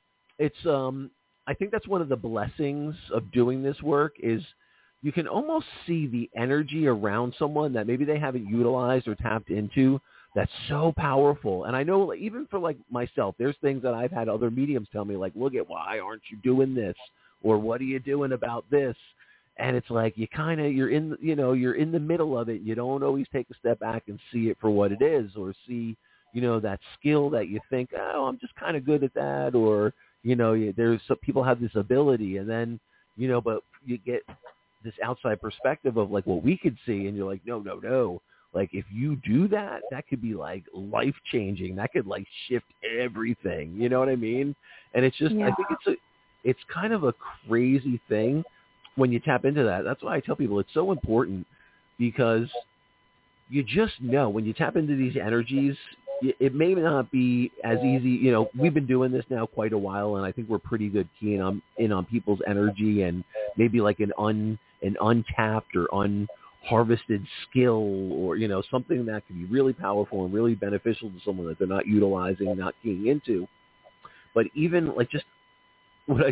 one of the blessings of doing this work is you can almost see the energy around someone that maybe they haven't utilized or tapped into that's so powerful. And I know even for like myself, there's things that I've had other mediums tell me, like, look at, why aren't you doing this? Or what are you doing about this? And it's like you're in the middle of it. You don't always take a step back and see it for what it is, or see, that skill that you think, oh, I'm just kind of good at that, or, there's some people have this ability, and then, but you get this outside perspective of like what we could see, and you're like, no. Like if you do that, that could be like life changing. That could like shift everything. You know what I mean? And it's just, I think it's kind of a crazy thing when you tap into that. That's why I tell people it's so important, because you just know when you tap into these energies, it may not be as easy. We've been doing this now quite a while, and I think we're pretty good keying in on people's energy and maybe like an an untapped or unharvested skill, or, you know, something that can be really powerful and really beneficial to someone that they're not utilizing, not keying into. But even like just what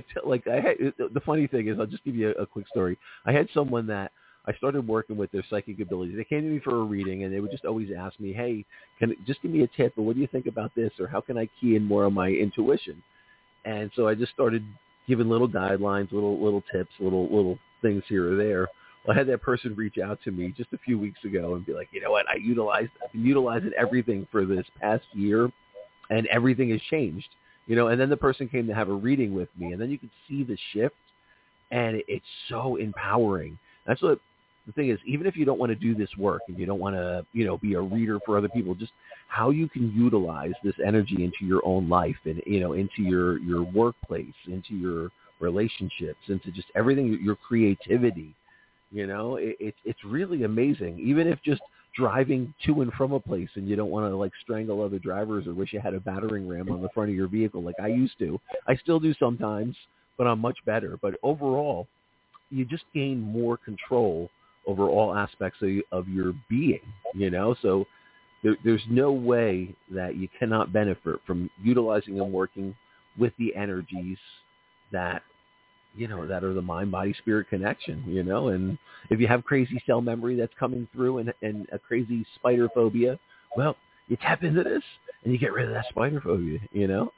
the funny thing is, I'll just give you a quick story. I had someone that I started working with their psychic abilities. They came to me for a reading, and they would just always ask me, hey, just give me a tip, or what do you think about this, or how can I key in more on my intuition? And so I just started giving little guidelines, little tips, little things here or there. Well, I had that person reach out to me just a few weeks ago and be like, you know what, I've been utilizing everything for this past year, and everything has changed. You know, and then the person came to have a reading with me, and then you could see the shift, and it's so empowering. That's what the thing is. Even if you don't want to do this work and you don't want to, you know, be a reader for other people, just how you can utilize this energy into your own life and, you know, into your workplace, into your relationships, into just everything, your creativity. You know, it's really amazing. Even if just driving to and from a place and you don't want to like strangle other drivers or wish you had a battering ram on the front of your vehicle like I used to. I still do sometimes, but I'm much better. But overall, you just gain more control over all aspects of your being, you know? So there's no way that you cannot benefit from utilizing and working with the energies that, you know, that are the mind-body-spirit connection, you know. And if you have crazy cell memory that's coming through and a crazy spider phobia, well, you tap into this and you get rid of that spider phobia, you know.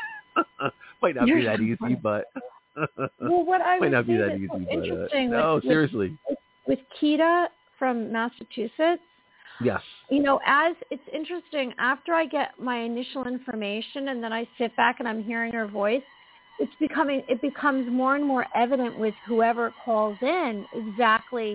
Might not be that easy, but well, what I might not be that easy. But interesting. No, seriously. With Kita from Massachusetts. Yes. You know, as it's interesting, after I get my initial information and then I sit back and I'm hearing her voice, it becomes more and more evident with whoever calls in exactly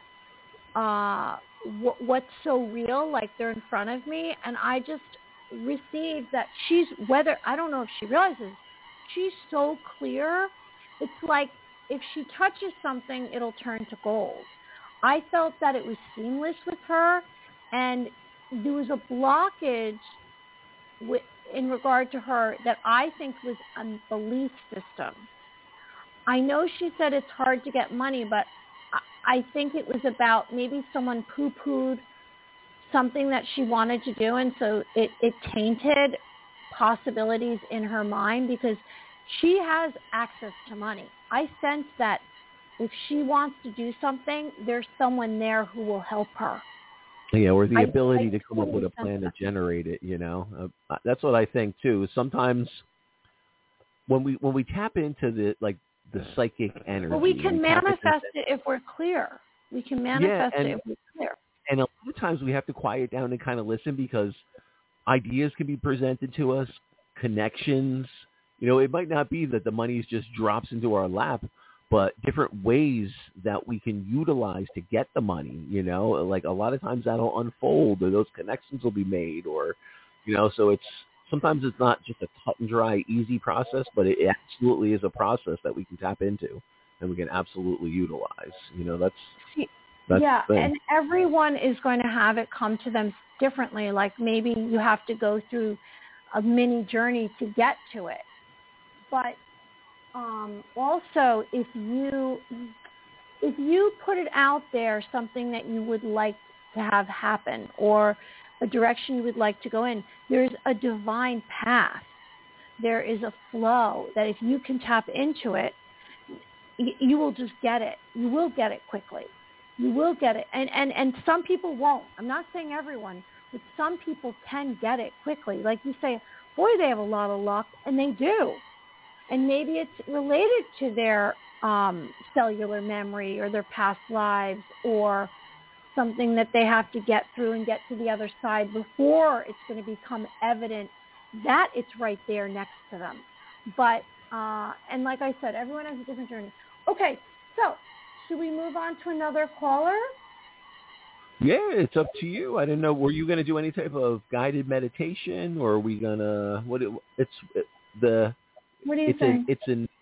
what's so real, like they're in front of me, and I just received that I don't know if she realizes, she's so clear. It's like if she touches something, it'll turn to gold. I felt that it was seamless with her, and there was a blockage in regard to her that I think was a belief system. I know she said it's hard to get money, but I think it was about maybe someone poo-pooed something that she wanted to do, and so it tainted possibilities in her mind, because she has access to money. I sense that if she wants to do something, there's someone there who will help her. Yeah, or the ability to come up with a plan to generate it, you know. That's what I think too. Sometimes when we tap into the psychic energy, well, we can manifest it if we're clear. We can manifest it if we're clear. And a lot of times we have to quiet down and kind of listen, because ideas can be presented to us, connections. You know, it might not be that the money just drops into our lap, but different ways that we can utilize to get the money, you know, like a lot of times that'll unfold, or those connections will be made, or, you know, so sometimes it's not just a cut and dry, easy process, but it absolutely is a process that we can tap into and we can absolutely utilize, you know, that's yeah. And everyone is going to have it come to them differently. Like maybe you have to go through a mini journey to get to it. But also, if you put it out there, something that you would like to have happen, or a direction you would like to go in, there's a divine path. There is a flow that if you can tap into it, you will just get it. You will get it quickly. You will get it. And some people won't. I'm not saying everyone, but some people can get it quickly. Like you say, boy, they have a lot of luck, and they do. And maybe it's related to their cellular memory or their past lives, or something that they have to get through and get to the other side before it's going to become evident that it's right there next to them. But, and like I said, everyone has a different journey. Okay, so should we move on to another caller? Yeah, it's up to you. I didn't know, were you going to do any type of guided meditation, or are we going to, What are you saying?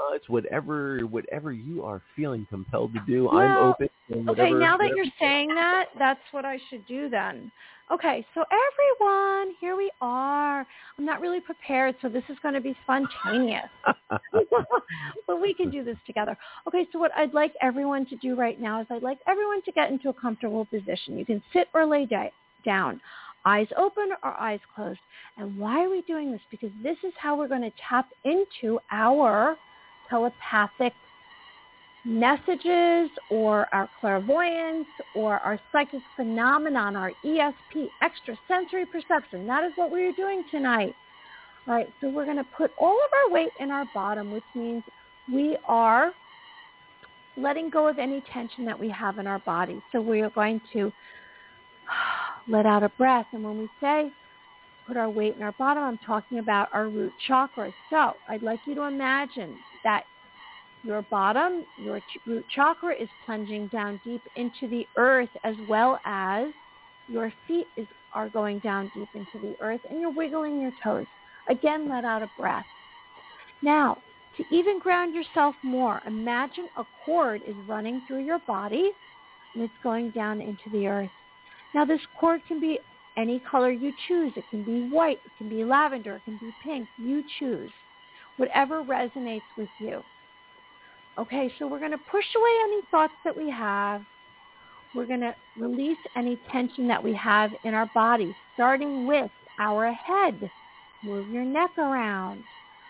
It's whatever you are feeling compelled to do. Well, I'm open. Okay, now that you're saying that, that's what I should do then. Okay, so everyone, here we are. I'm not really prepared, so this is going to be spontaneous. But we can do this together. Okay, so what I'd like everyone to do right now is I'd like everyone to get into a comfortable position. You can sit or lay down, eyes open or eyes closed. And why are we doing this? Because this is how we're going to tap into our telepathic messages or our clairvoyance or our psychic phenomenon, our ESP, extrasensory perception. That is what we are doing tonight. All right, so we're going to put all of our weight in our bottom, which means we are letting go of any tension that we have in our body. So we are going to let out a breath. And when we say put our weight in our bottom, I'm talking about our root chakra. So I'd like you to imagine that your bottom, your root chakra is plunging down deep into the earth, as well as your feet are going down deep into the earth, and you're wiggling your toes. Again, let out a breath. Now, to even ground yourself more, imagine a cord is running through your body, and it's going down into the earth. Now, this cord can be any color you choose. It can be white, it can be lavender, it can be pink. You choose. Whatever resonates with you. Okay, so we're going to push away any thoughts that we have. We're going to release any tension that we have in our body, starting with our head. Move your neck around.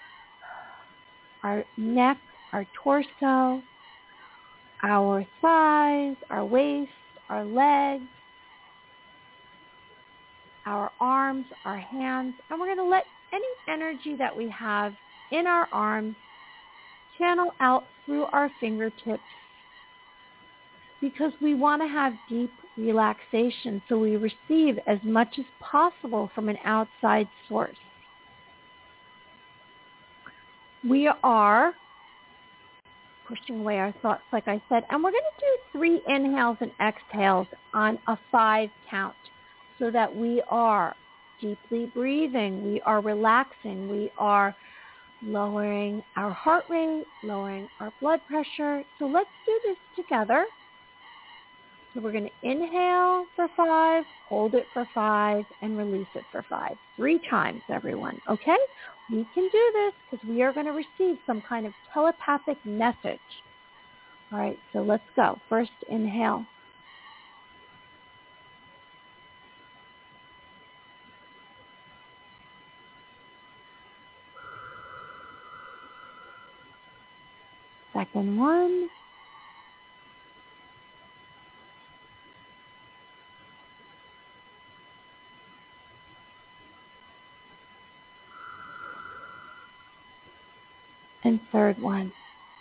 Our neck, our torso, our thighs, our waist, our legs, our arms, our hands. And we're going to let any energy that we have in our arms channel out through our fingertips, because we want to have deep relaxation so we receive as much as possible from an outside source. We are pushing away our thoughts, like I said, and we're going to do 3 inhales and exhales on a 5 count so that we are deeply breathing, we are relaxing, we are lowering our heart rate, lowering our blood pressure. So let's do this together. So we're going to inhale for 5, hold it for 5, and release it for 5. 3 times, everyone, okay? We can do this because we are going to receive some kind of telepathic message. All right, so let's go. First, inhale. Second one. And third one.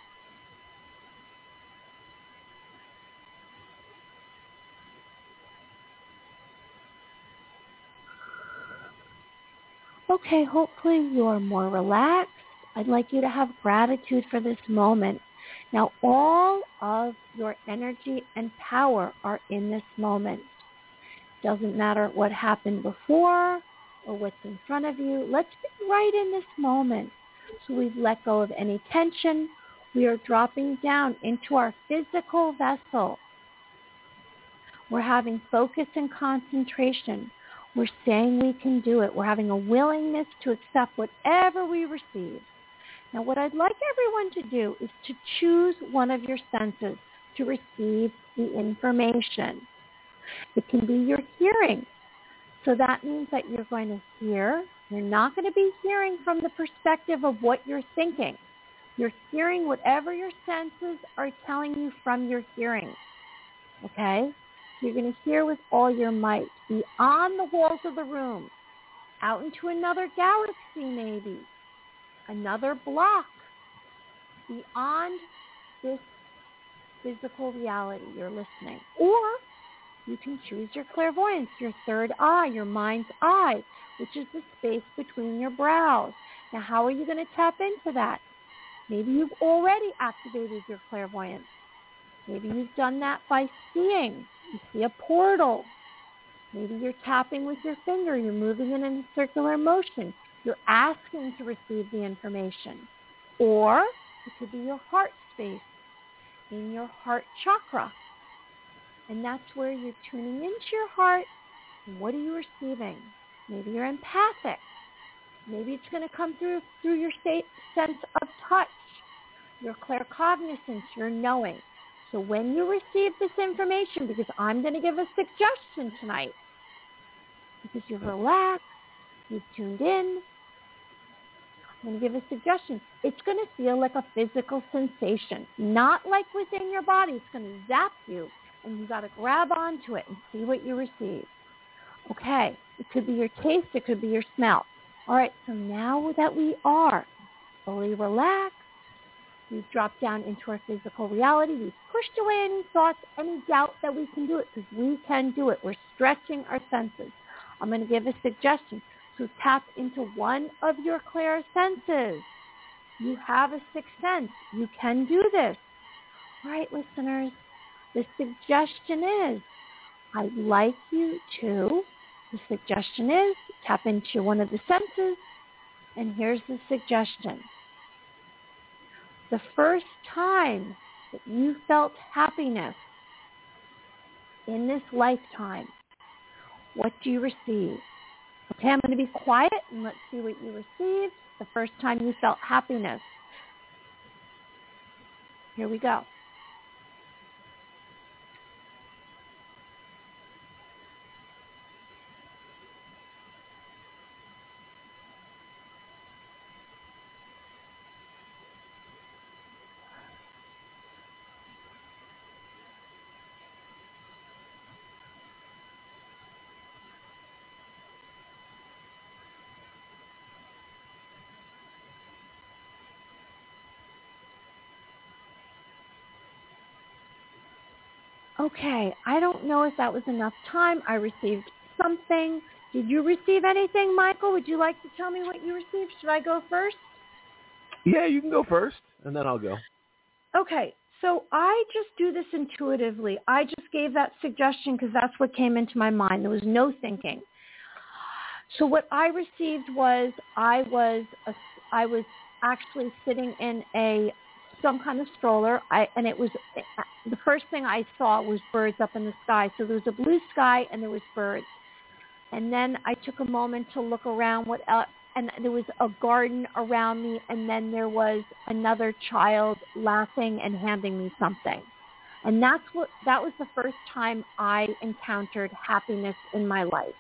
Okay, hopefully you are more relaxed. I'd like you to have gratitude for this moment. Now, all of your energy and power are in this moment. Doesn't matter what happened before or what's in front of you. Let's be right in this moment. So we've let go of any tension. We are dropping down into our physical vessel. We're having focus and concentration. We're saying we can do it. We're having a willingness to accept whatever we receive. Now, what I'd like everyone to do is to choose one of your senses to receive the information. It can be your hearing. So that means that you're going to hear. You're not going to be hearing from the perspective of what you're thinking. You're hearing whatever your senses are telling you from your hearing. Okay? You're going to hear with all your might, beyond the walls of the room, out into another galaxy maybe, another block, beyond this physical reality you're listening. Or you can choose your clairvoyance, your third eye, your mind's eye, which is the space between your brows. Now, how are you going to tap into that? Maybe you've already activated your clairvoyance. Maybe you've done that by seeing. You see a portal. Maybe you're tapping with your finger. You're moving it in a circular motion. You're asking to receive the information. Or It could be your heart space, in your heart chakra. And that's where you're tuning into your heart. What are you receiving? Maybe you're empathic. Maybe it's going to come through your sense of touch, your claircognizance, your knowing. So when you receive this information, because I'm going to give a suggestion tonight, because you're relaxed, you've tuned in, I'm going to give a suggestion. It's going to feel like a physical sensation, not like within your body. It's going to zap you, and you got to grab onto it and see what you receive. Okay, it could be your taste, it could be your smell. All right, so now that we are fully relaxed, we've dropped down into our physical reality, we've pushed away any thoughts, any doubt that we can do it, because we can do it. We're stretching our senses. I'm going to give a suggestion. So tap into one of your clear senses. You have a sixth sense. You can do this. All right, listeners, the suggestion is, I'd like you to, the suggestion is, tap into one of the senses, and here's the suggestion. The first time that you felt happiness in this lifetime, what do you receive? Okay, I'm going to be quiet and let's see what you received the first time you felt happiness. Here we go. Okay, I don't know if that was enough time. I received something. Did you receive anything, Michael? Would you like to tell me what you received? Should I go first? Yeah, you can go first, and then I'll go. Okay, so I just do this intuitively. I just gave that suggestion because that's what came into my mind. There was no thinking. So what I received was I was actually sitting in some kind of stroller, and it was the first thing I saw was birds up in the sky. So there was a blue sky and there was birds. And then I took a moment to look around and there was a garden around me, and then there was another child laughing and handing me something. And that was the first time I encountered happiness in my life.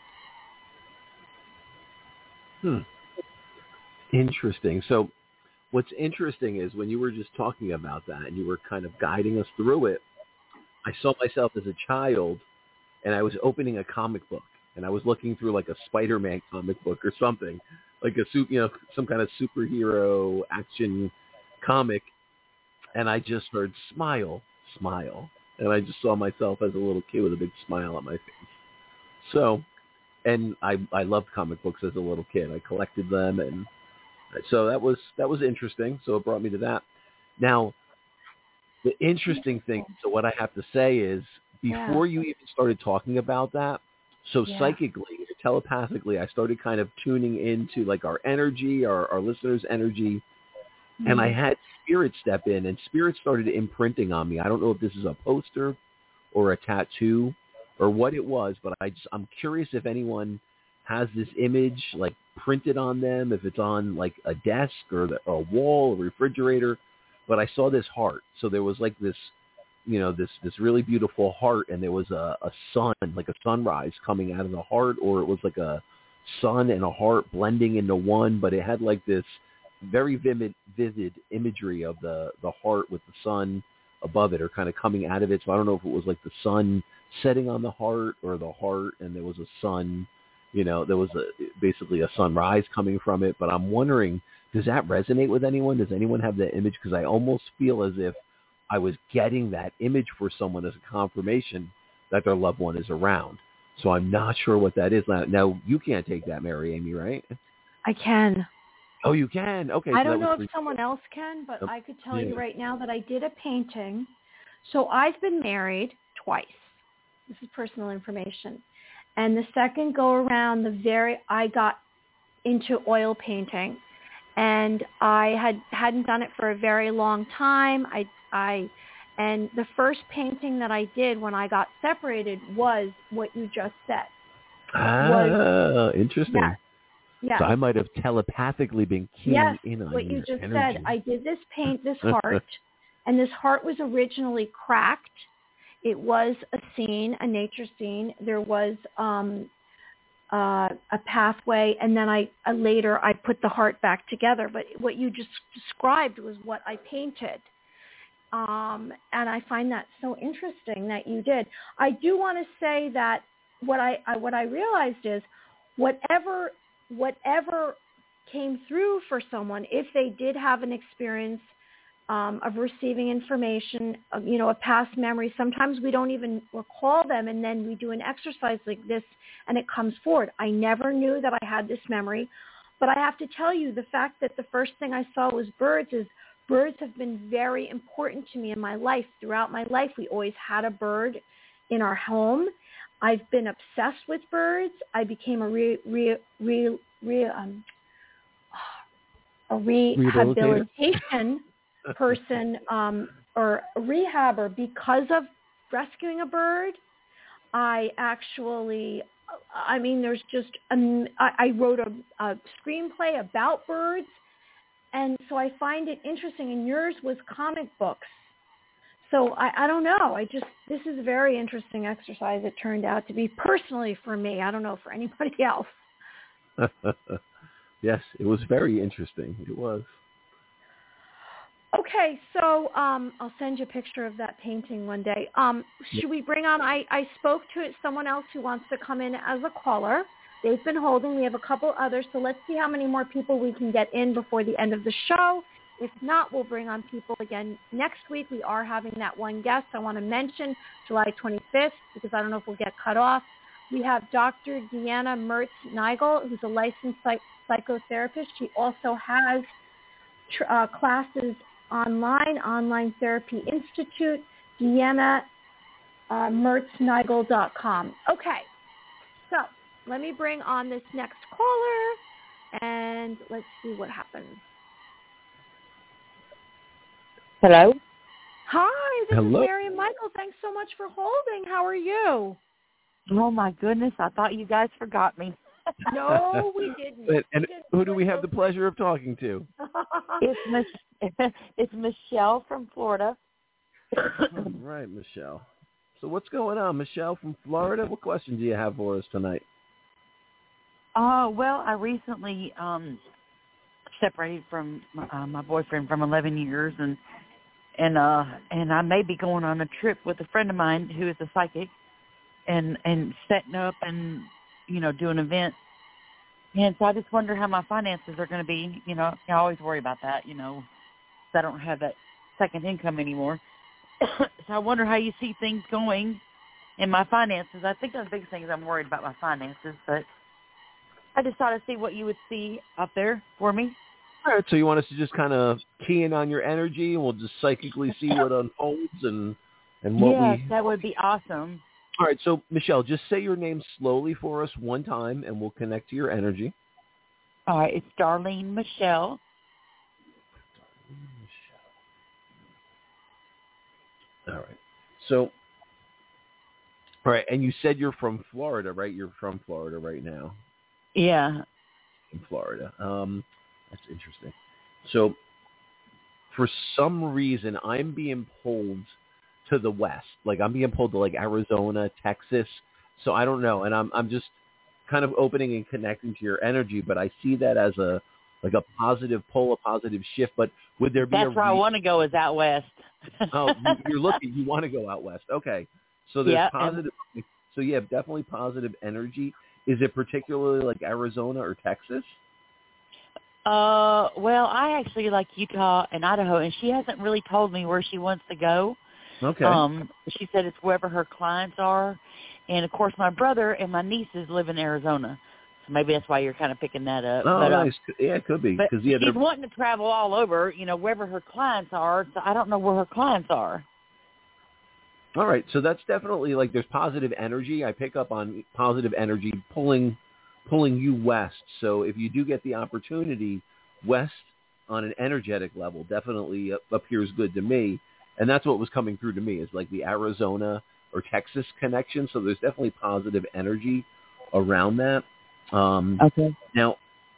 Interesting. So what's interesting is when you were just talking about that and you were kind of guiding us through it, I saw myself as a child and I was opening a comic book and I was looking through like a Spider-Man comic book or something, like some kind of superhero action comic. And I just heard smile. And I just saw myself as a little kid with a big smile on my face. So, and I loved comic books as a little kid. I collected them, and so that was interesting. So it brought me to that. Now, the interesting thing, so what I have to say is, before you even started talking about that, so psychically or telepathically, I started kind of tuning into like our energy, our listeners' energy, and I had Spirit step in, and Spirit started imprinting on me. I don't know if this is a poster or a tattoo or what it was, but I'm curious if anyone has this image like printed on them, if it's on like a desk or a wall, a refrigerator. But I saw this heart. So there was like this, this really beautiful heart, and there was a sun, like a sunrise coming out of the heart, or it was like a sun and a heart blending into one, but it had like this very vivid imagery of the heart with the sun above it or kind of coming out of it. So I don't know if it was like the sun setting on the heart or the heart and there was a sun, there was basically a sunrise coming from it. But I'm wondering, does that resonate with anyone? Does anyone have that image? Because I almost feel as if I was getting that image for someone as a confirmation that their loved one is around. So I'm not sure what that is. Now you can't take that, Mary Amy, right? I can. Oh, you can? Okay. I don't know if someone else can, but I could tell you right now that I did a painting. So I've been married twice. This is personal information. And the second go around, I got into oil painting. and I hadn't done it for a very long time. And the first painting that I did when I got separated was what you just said. Interesting. Yes. So I might have telepathically been keying in on what you just energy. said. I did this heart, and this heart was originally cracked. It was a scene, a nature scene. There was a pathway, and then I later put the heart back together. But what you just described was what I painted. And I find that so interesting that you did. I do want to say that what I realized is whatever came through for someone, if they did have an experience of receiving information, a past memory, sometimes we don't even recall them, and then we do an exercise like this and it comes forward. I never knew that I had this memory, but I have to tell you, the fact that the first thing I saw was birds have been very important to me in my life. Throughout my life, we always had a bird in our home. I've been obsessed with birds. I became a rehabilitation person or a rehabber because of rescuing a bird. I actually, there's just, I wrote a screenplay about birds. And so I find it interesting. And yours was comic books. So I don't know. This is a very interesting exercise it turned out to be personally for me. I don't know for anybody else. Yes, it was very interesting. It was. Okay, so I'll send you a picture of that painting one day. Should we bring on, I spoke to someone else who wants to come in as a caller. They've been holding. We have a couple others, so let's see how many more people we can get in before the end of the show. If not, we'll bring on people again next week. We are having that one guest I want to mention, July 25th, because I don't know if we'll get cut off. We have Dr. Deanna Mertz-Nigel, who's a licensed psychotherapist. She also has classes online Therapy Institute, Deanna Mertz-Nigel.com. Okay, so let me bring on this next caller, and let's see what happens. Hello? Hi, this Hello. is Mary and Michael. Thanks so much for holding. How are you? Oh, my goodness. I thought you guys forgot me. No, we didn't. And who do we have the pleasure of talking to? It's Michelle from Florida. All right, Michelle. So what's going on, Michelle from Florida? What question do you have for us tonight? Well, I recently separated from my boyfriend from 11 years, and I may be going on a trip with a friend of mine who is a psychic, and setting up and do an event. And so I just wonder how my finances are going to be. I always worry about that. So I don't have that second income anymore. So I wonder how you see things going in my finances. I think the biggest thing is I'm worried about my finances, but I just thought I'd see what you would see out there for me. All right, so you want us to just kind of key in on your energy, and we'll just psychically see what unfolds and what Yes, that would be awesome. All right, so Michelle, just say your name slowly for us one time, and we'll connect to your energy. All right, it's Darlene Michelle. All right. So, all right, and you said you're from Florida, right? You're from Florida right now. Yeah. In Florida. That's interesting. So, for some reason, I'm being pulled to the west. Like, I'm being pulled to, like, Arizona, Texas. So, I don't know. And I'm just kind of opening and connecting to your energy, but I see that as a positive pull, a positive shift. But would there be That's where I want to go, is out west. Oh, you're looking. You want to go out west. Okay. So there's positive. So you have definitely positive energy. Is it particularly like Arizona or Texas? Well, I actually like Utah and Idaho, and she hasn't really told me where she wants to go. Okay. She said it's wherever her clients are. And, of course, my brother and my nieces live in Arizona. So maybe that's why you're kind of picking that up. Oh, but, nice. Yeah, it could be. But yeah, she's wanting to travel all over, wherever her clients are. So I don't know where her clients are. All right. So that's definitely like there's positive energy. I pick up on positive energy pulling you west. So if you do get the opportunity, west on an energetic level definitely appears good to me. And that's what was coming through to me, is like the Arizona or Texas connection. So there's definitely positive energy around that. Okay. Now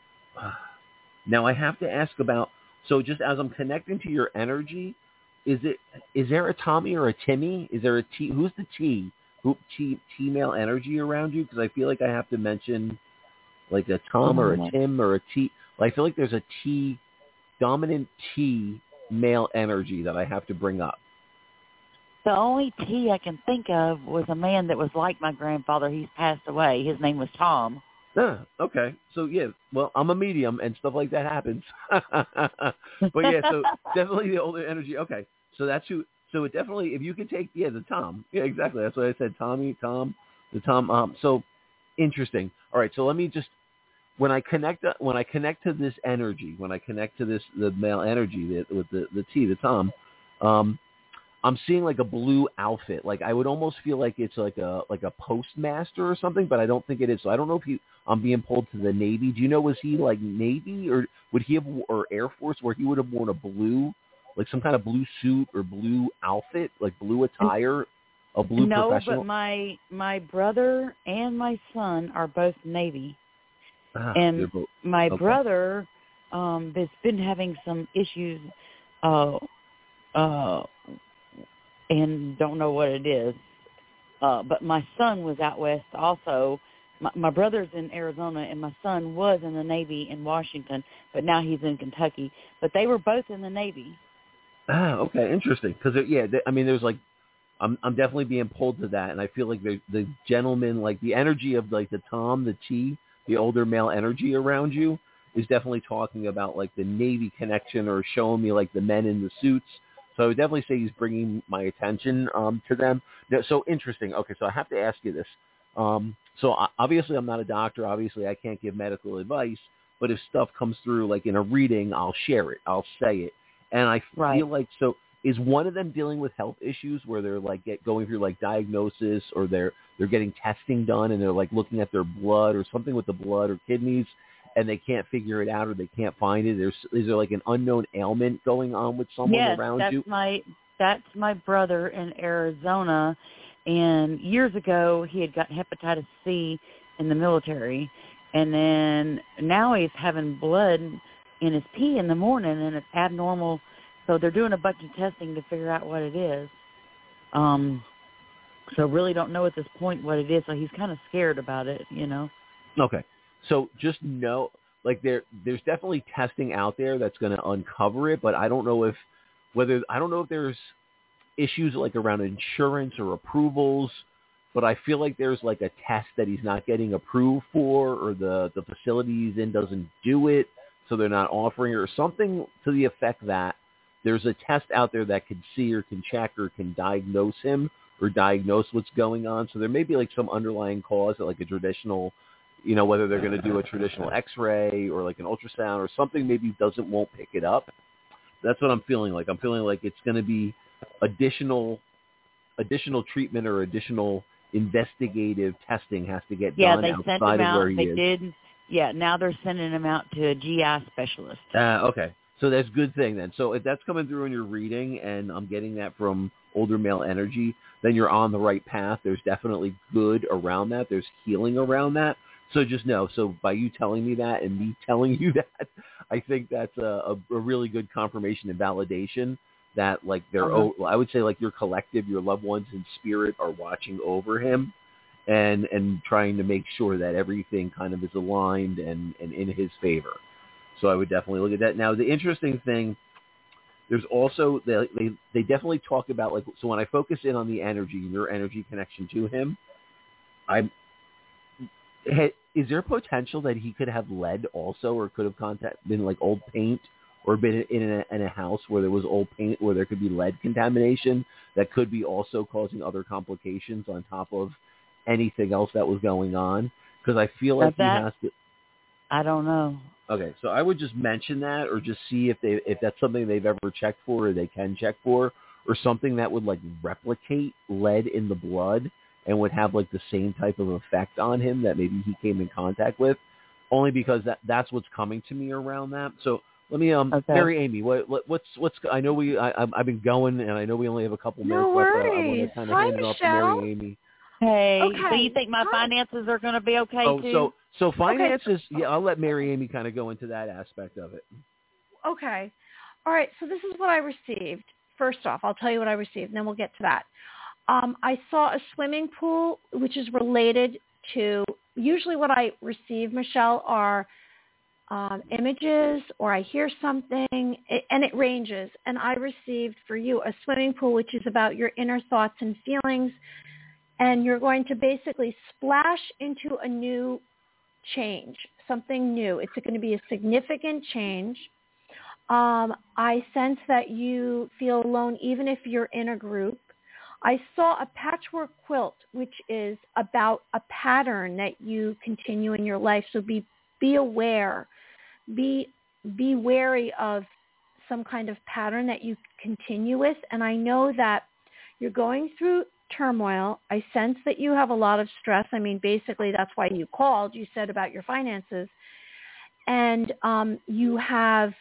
I have to ask about, so just as I'm connecting to your energy, is there a Tommy or a Timmy? Is there a T? Who's the T? T-male energy around you? Because I feel like I have to mention like a Tom or a Tim or a T. I feel like there's a T, dominant T male energy that I have to bring up. The only T I can think of was a man that was like my grandfather. He's passed away. His name was Tom. Okay. So, yeah, well, I'm a medium and stuff like that happens. But, yeah, so definitely the older energy. Okay. So that's who. So it definitely, if you could take, the Tom. Yeah, exactly. That's what I said. Tommy, Tom, the Tom. So interesting. All right. So let me just, when I connect to this energy, when I connect to this, the male energy with the T, the Tom, I'm seeing like a blue outfit. Like I would almost feel like it's like a postmaster or something, but I don't think it is. So I don't know if I'm being pulled to the Navy. Do you know, was he like Navy or would he have, or Air Force, where he would have worn a blue, like some kind of blue suit or blue outfit, like blue attire, a blue professional? No, but my brother and my son are both Navy. And my brother has been having some issues and don't know what it is. But my son was out west also. My brother's in Arizona, and my son was in the Navy in Washington, but now he's in Kentucky. But they were both in the Navy. Okay, interesting. Because, there's like, I'm definitely being pulled to that, and I feel like the gentleman, like the energy of like the Tom, the T, the older male energy around you is definitely talking about like the Navy connection or showing me like the men in the suits. So I would definitely say he's bringing my attention to them. So interesting. Okay, so I have to ask you this. So obviously I'm not a doctor. Obviously I can't give medical advice. But if stuff comes through like in a reading, I'll share it. I'll say it. And I feel like, so is one of them dealing with health issues where they're like going through like diagnosis, or they're getting testing done and they're like looking at their blood or something with the blood or kidneys, and they can't figure it out or they can't find it? Is there like an unknown ailment going on with someone around you? That's my brother in Arizona, and years ago he had gotten hepatitis C in the military, and then now he's having blood in his pee in the morning, and it's abnormal. So they're doing a bunch of testing to figure out what it is. So really don't know at this point what it is. So he's kind of scared about it, Okay. So just know, like there's definitely testing out there that's going to uncover it, but I don't know if there's issues like around insurance or approvals, but I feel like there's like a test that he's not getting approved for, or the facility he's in doesn't do it, so they're not offering it, or something to the effect that there's a test out there that can see or can check or can diagnose him or diagnose what's going on. So there may be like some underlying cause that like a traditional, whether they're going to do a traditional X-ray or like an ultrasound or something, maybe won't pick it up. That's what I'm feeling like. I'm feeling like it's going to be additional treatment or additional investigative testing has to get done outside of where he is. Yeah, now they're sending him out to a GI specialist. Okay. So that's a good thing then. So if that's coming through in your reading and I'm getting that from older male energy, then you're on the right path. There's definitely good around that. There's healing around that. So just know. So by you telling me that and me telling you that, I think that's a really good confirmation and validation that like I would say like your collective, your loved ones in spirit are watching over him and trying to make sure that everything kind of is aligned and in his favor. So I would definitely look at that. Now, the interesting thing, there's also, they definitely talk about, like, so when I focus in on the energy, your energy connection to him, is there potential that he could have lead also, or could have been like old paint, or been in a house where there was old paint, where there could be lead contamination that could be also causing other complications on top of anything else that was going on? Because I feel like he has to. I don't know. Okay, so I would just mention that, or just see if that's something they've ever checked for, or they can check for, or something that would like replicate lead in the blood and would have like the same type of effect on him that maybe he came in contact with, only because that's what's coming to me around that. So Let me Mary Amy, what's I know I've been going, and I know we only have a couple minutes left. I want to kind of hand it off to Mary Amy. Hey, okay. So you think my finances are going to be okay too? So finances, yeah, I'll let Mary Amy kind of go into that aspect of it. Okay. All right, so this is what I received. First off, I'll tell you what I received, and then we'll get to that. I saw a swimming pool, which is related to, usually what I receive, Michelle, are images, or I hear something, and it ranges. And I received for you a swimming pool, which is about your inner thoughts and feelings, and you're going to basically splash into a new change, something new. It's going to be a significant change. I sense that you feel alone even if you're in a group. I saw a patchwork quilt, which is about a pattern that you continue in your life. So be aware. Be wary of some kind of pattern that you continue with. And I know that you're going through turmoil. I sense that you have a lot of stress. I mean, basically, that's why you called. You said about your finances. And you have...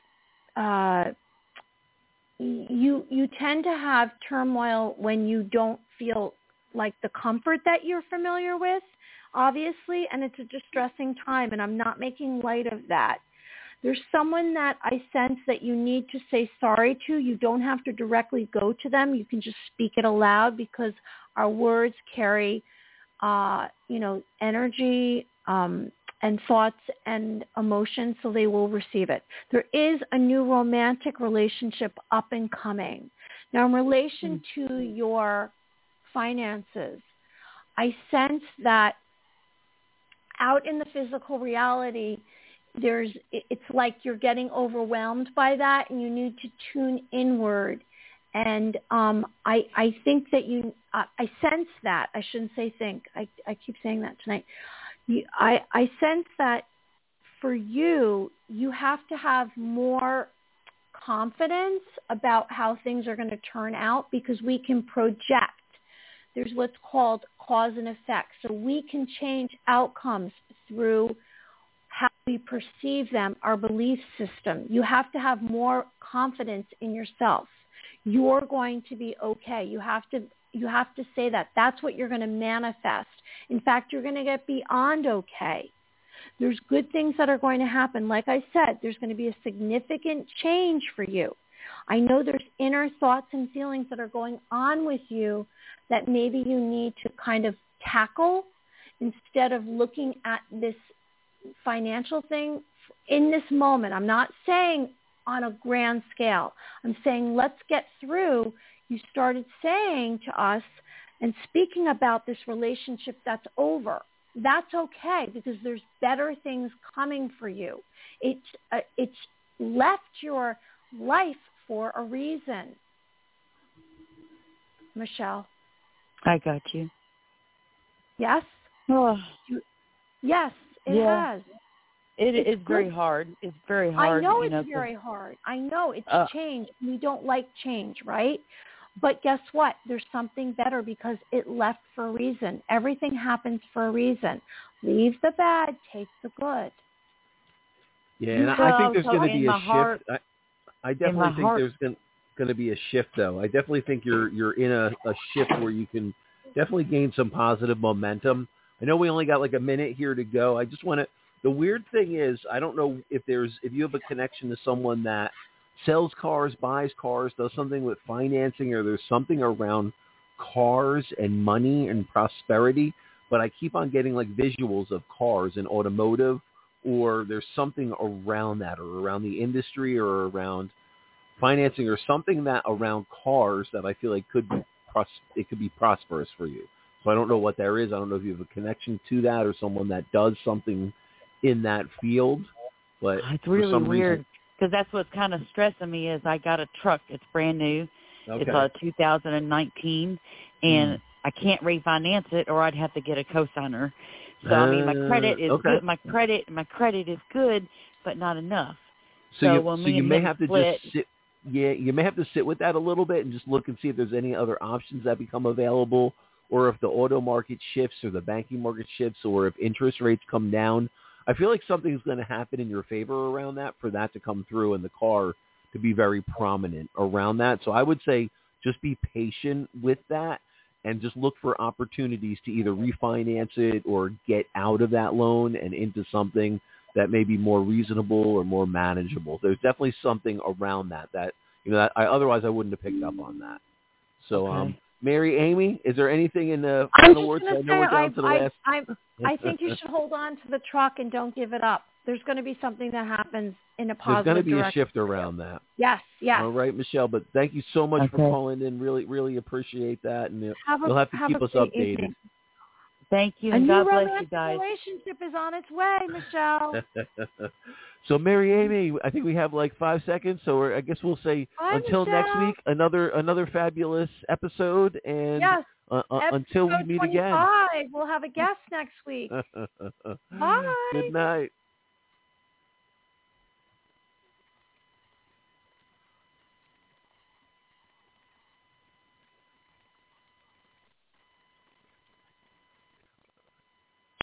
You tend to have turmoil when you don't feel like the comfort that you're familiar with, obviously, and it's a distressing time, and I'm not making light of that. There's someone that I sense that you need to say sorry to. You don't have to directly go to them. You can just speak it aloud, because our words carry, energy, and thoughts and emotions, so they will receive it. There is a new romantic relationship up and coming. Now, in relation to your finances, I sense that out in the physical reality, it's like you're getting overwhelmed by that, and you need to tune inward. And I think that I sense that. I shouldn't say think. I keep saying that tonight. I sense that for you, you have to have more confidence about how things are going to turn out, because we can project. There's what's called cause and effect. So we can change outcomes through how we perceive them, our belief system. You have to have more confidence in yourself. You're going to be okay. You have to say that. That's what you're going to manifest. In fact, you're going to get beyond okay. There's good things that are going to happen. Like I said, there's going to be a significant change for you. I know there's inner thoughts and feelings that are going on with you that maybe you need to kind of tackle instead of looking at this financial thing in this moment. I'm not saying on a grand scale. I'm saying let's get through. You started saying to us and speaking about this relationship that's over. That's okay, because there's better things coming for you. It's left your life for a reason. Michelle? I got you. Yes? Oh. Yes, it has. It's very hard. It's very hard. I know it's very hard. I know it's change. We don't like change, right? But guess what? There's something better, because it left for a reason. Everything happens for a reason. Leave the bad, take the good. Yeah, and I think there's going to be a shift. I definitely think there's going to be a shift, though. I definitely think you're in a shift where you can definitely gain some positive momentum. I know we only got like a minute here to go. I just want to. The weird thing is, I don't know if you have a connection to someone that sells cars, buys cars, does something with financing, or there's something around cars and money and prosperity, but I keep on getting like visuals of cars and automotive, or there's something around that, or around the industry, or around financing, or something that around cars that I feel like could be prosperous for you. So I don't know what there is. I don't know if you have a connection to that, or someone that does something in that field, but it's really for some weird. reason, because that's what's kind of stressing me is I got a truck. It's brand new. Okay. It's a 2019, and I can't refinance it, or I'd have to get a cosigner. So I mean, my credit is good. My credit is good, but not enough. So you may have to just sit. Yeah, you may have to sit with that a little bit and just look and see if there's any other options that become available, or if the auto market shifts, or the banking market shifts, or if interest rates come down. I feel like something's going to happen in your favor around that for that to come through and the car to be very prominent around that. So I would say just be patient with that and just look for opportunities to either refinance it or get out of that loan and into something that may be more reasonable or more manageable. There's definitely something around that otherwise I wouldn't have picked up on that. So, Mary Amy, is there anything in the final words? I know we're down to the last. I think you should hold on to the truck and don't give it up. There's going to be something that happens in a positive direction. There's going to be direction. a shift around that. Yes. All right, Michelle, but thank you so much for calling in. Really, really appreciate that. And you'll have to keep us updated. Evening. Thank you, and God bless you guys. A relationship is on its way, Michelle. So, Mary Amy, I think we have like 5 seconds, so I guess we'll say until next week, another fabulous episode, and until we meet again. We'll have a guest next week. Bye. Good night.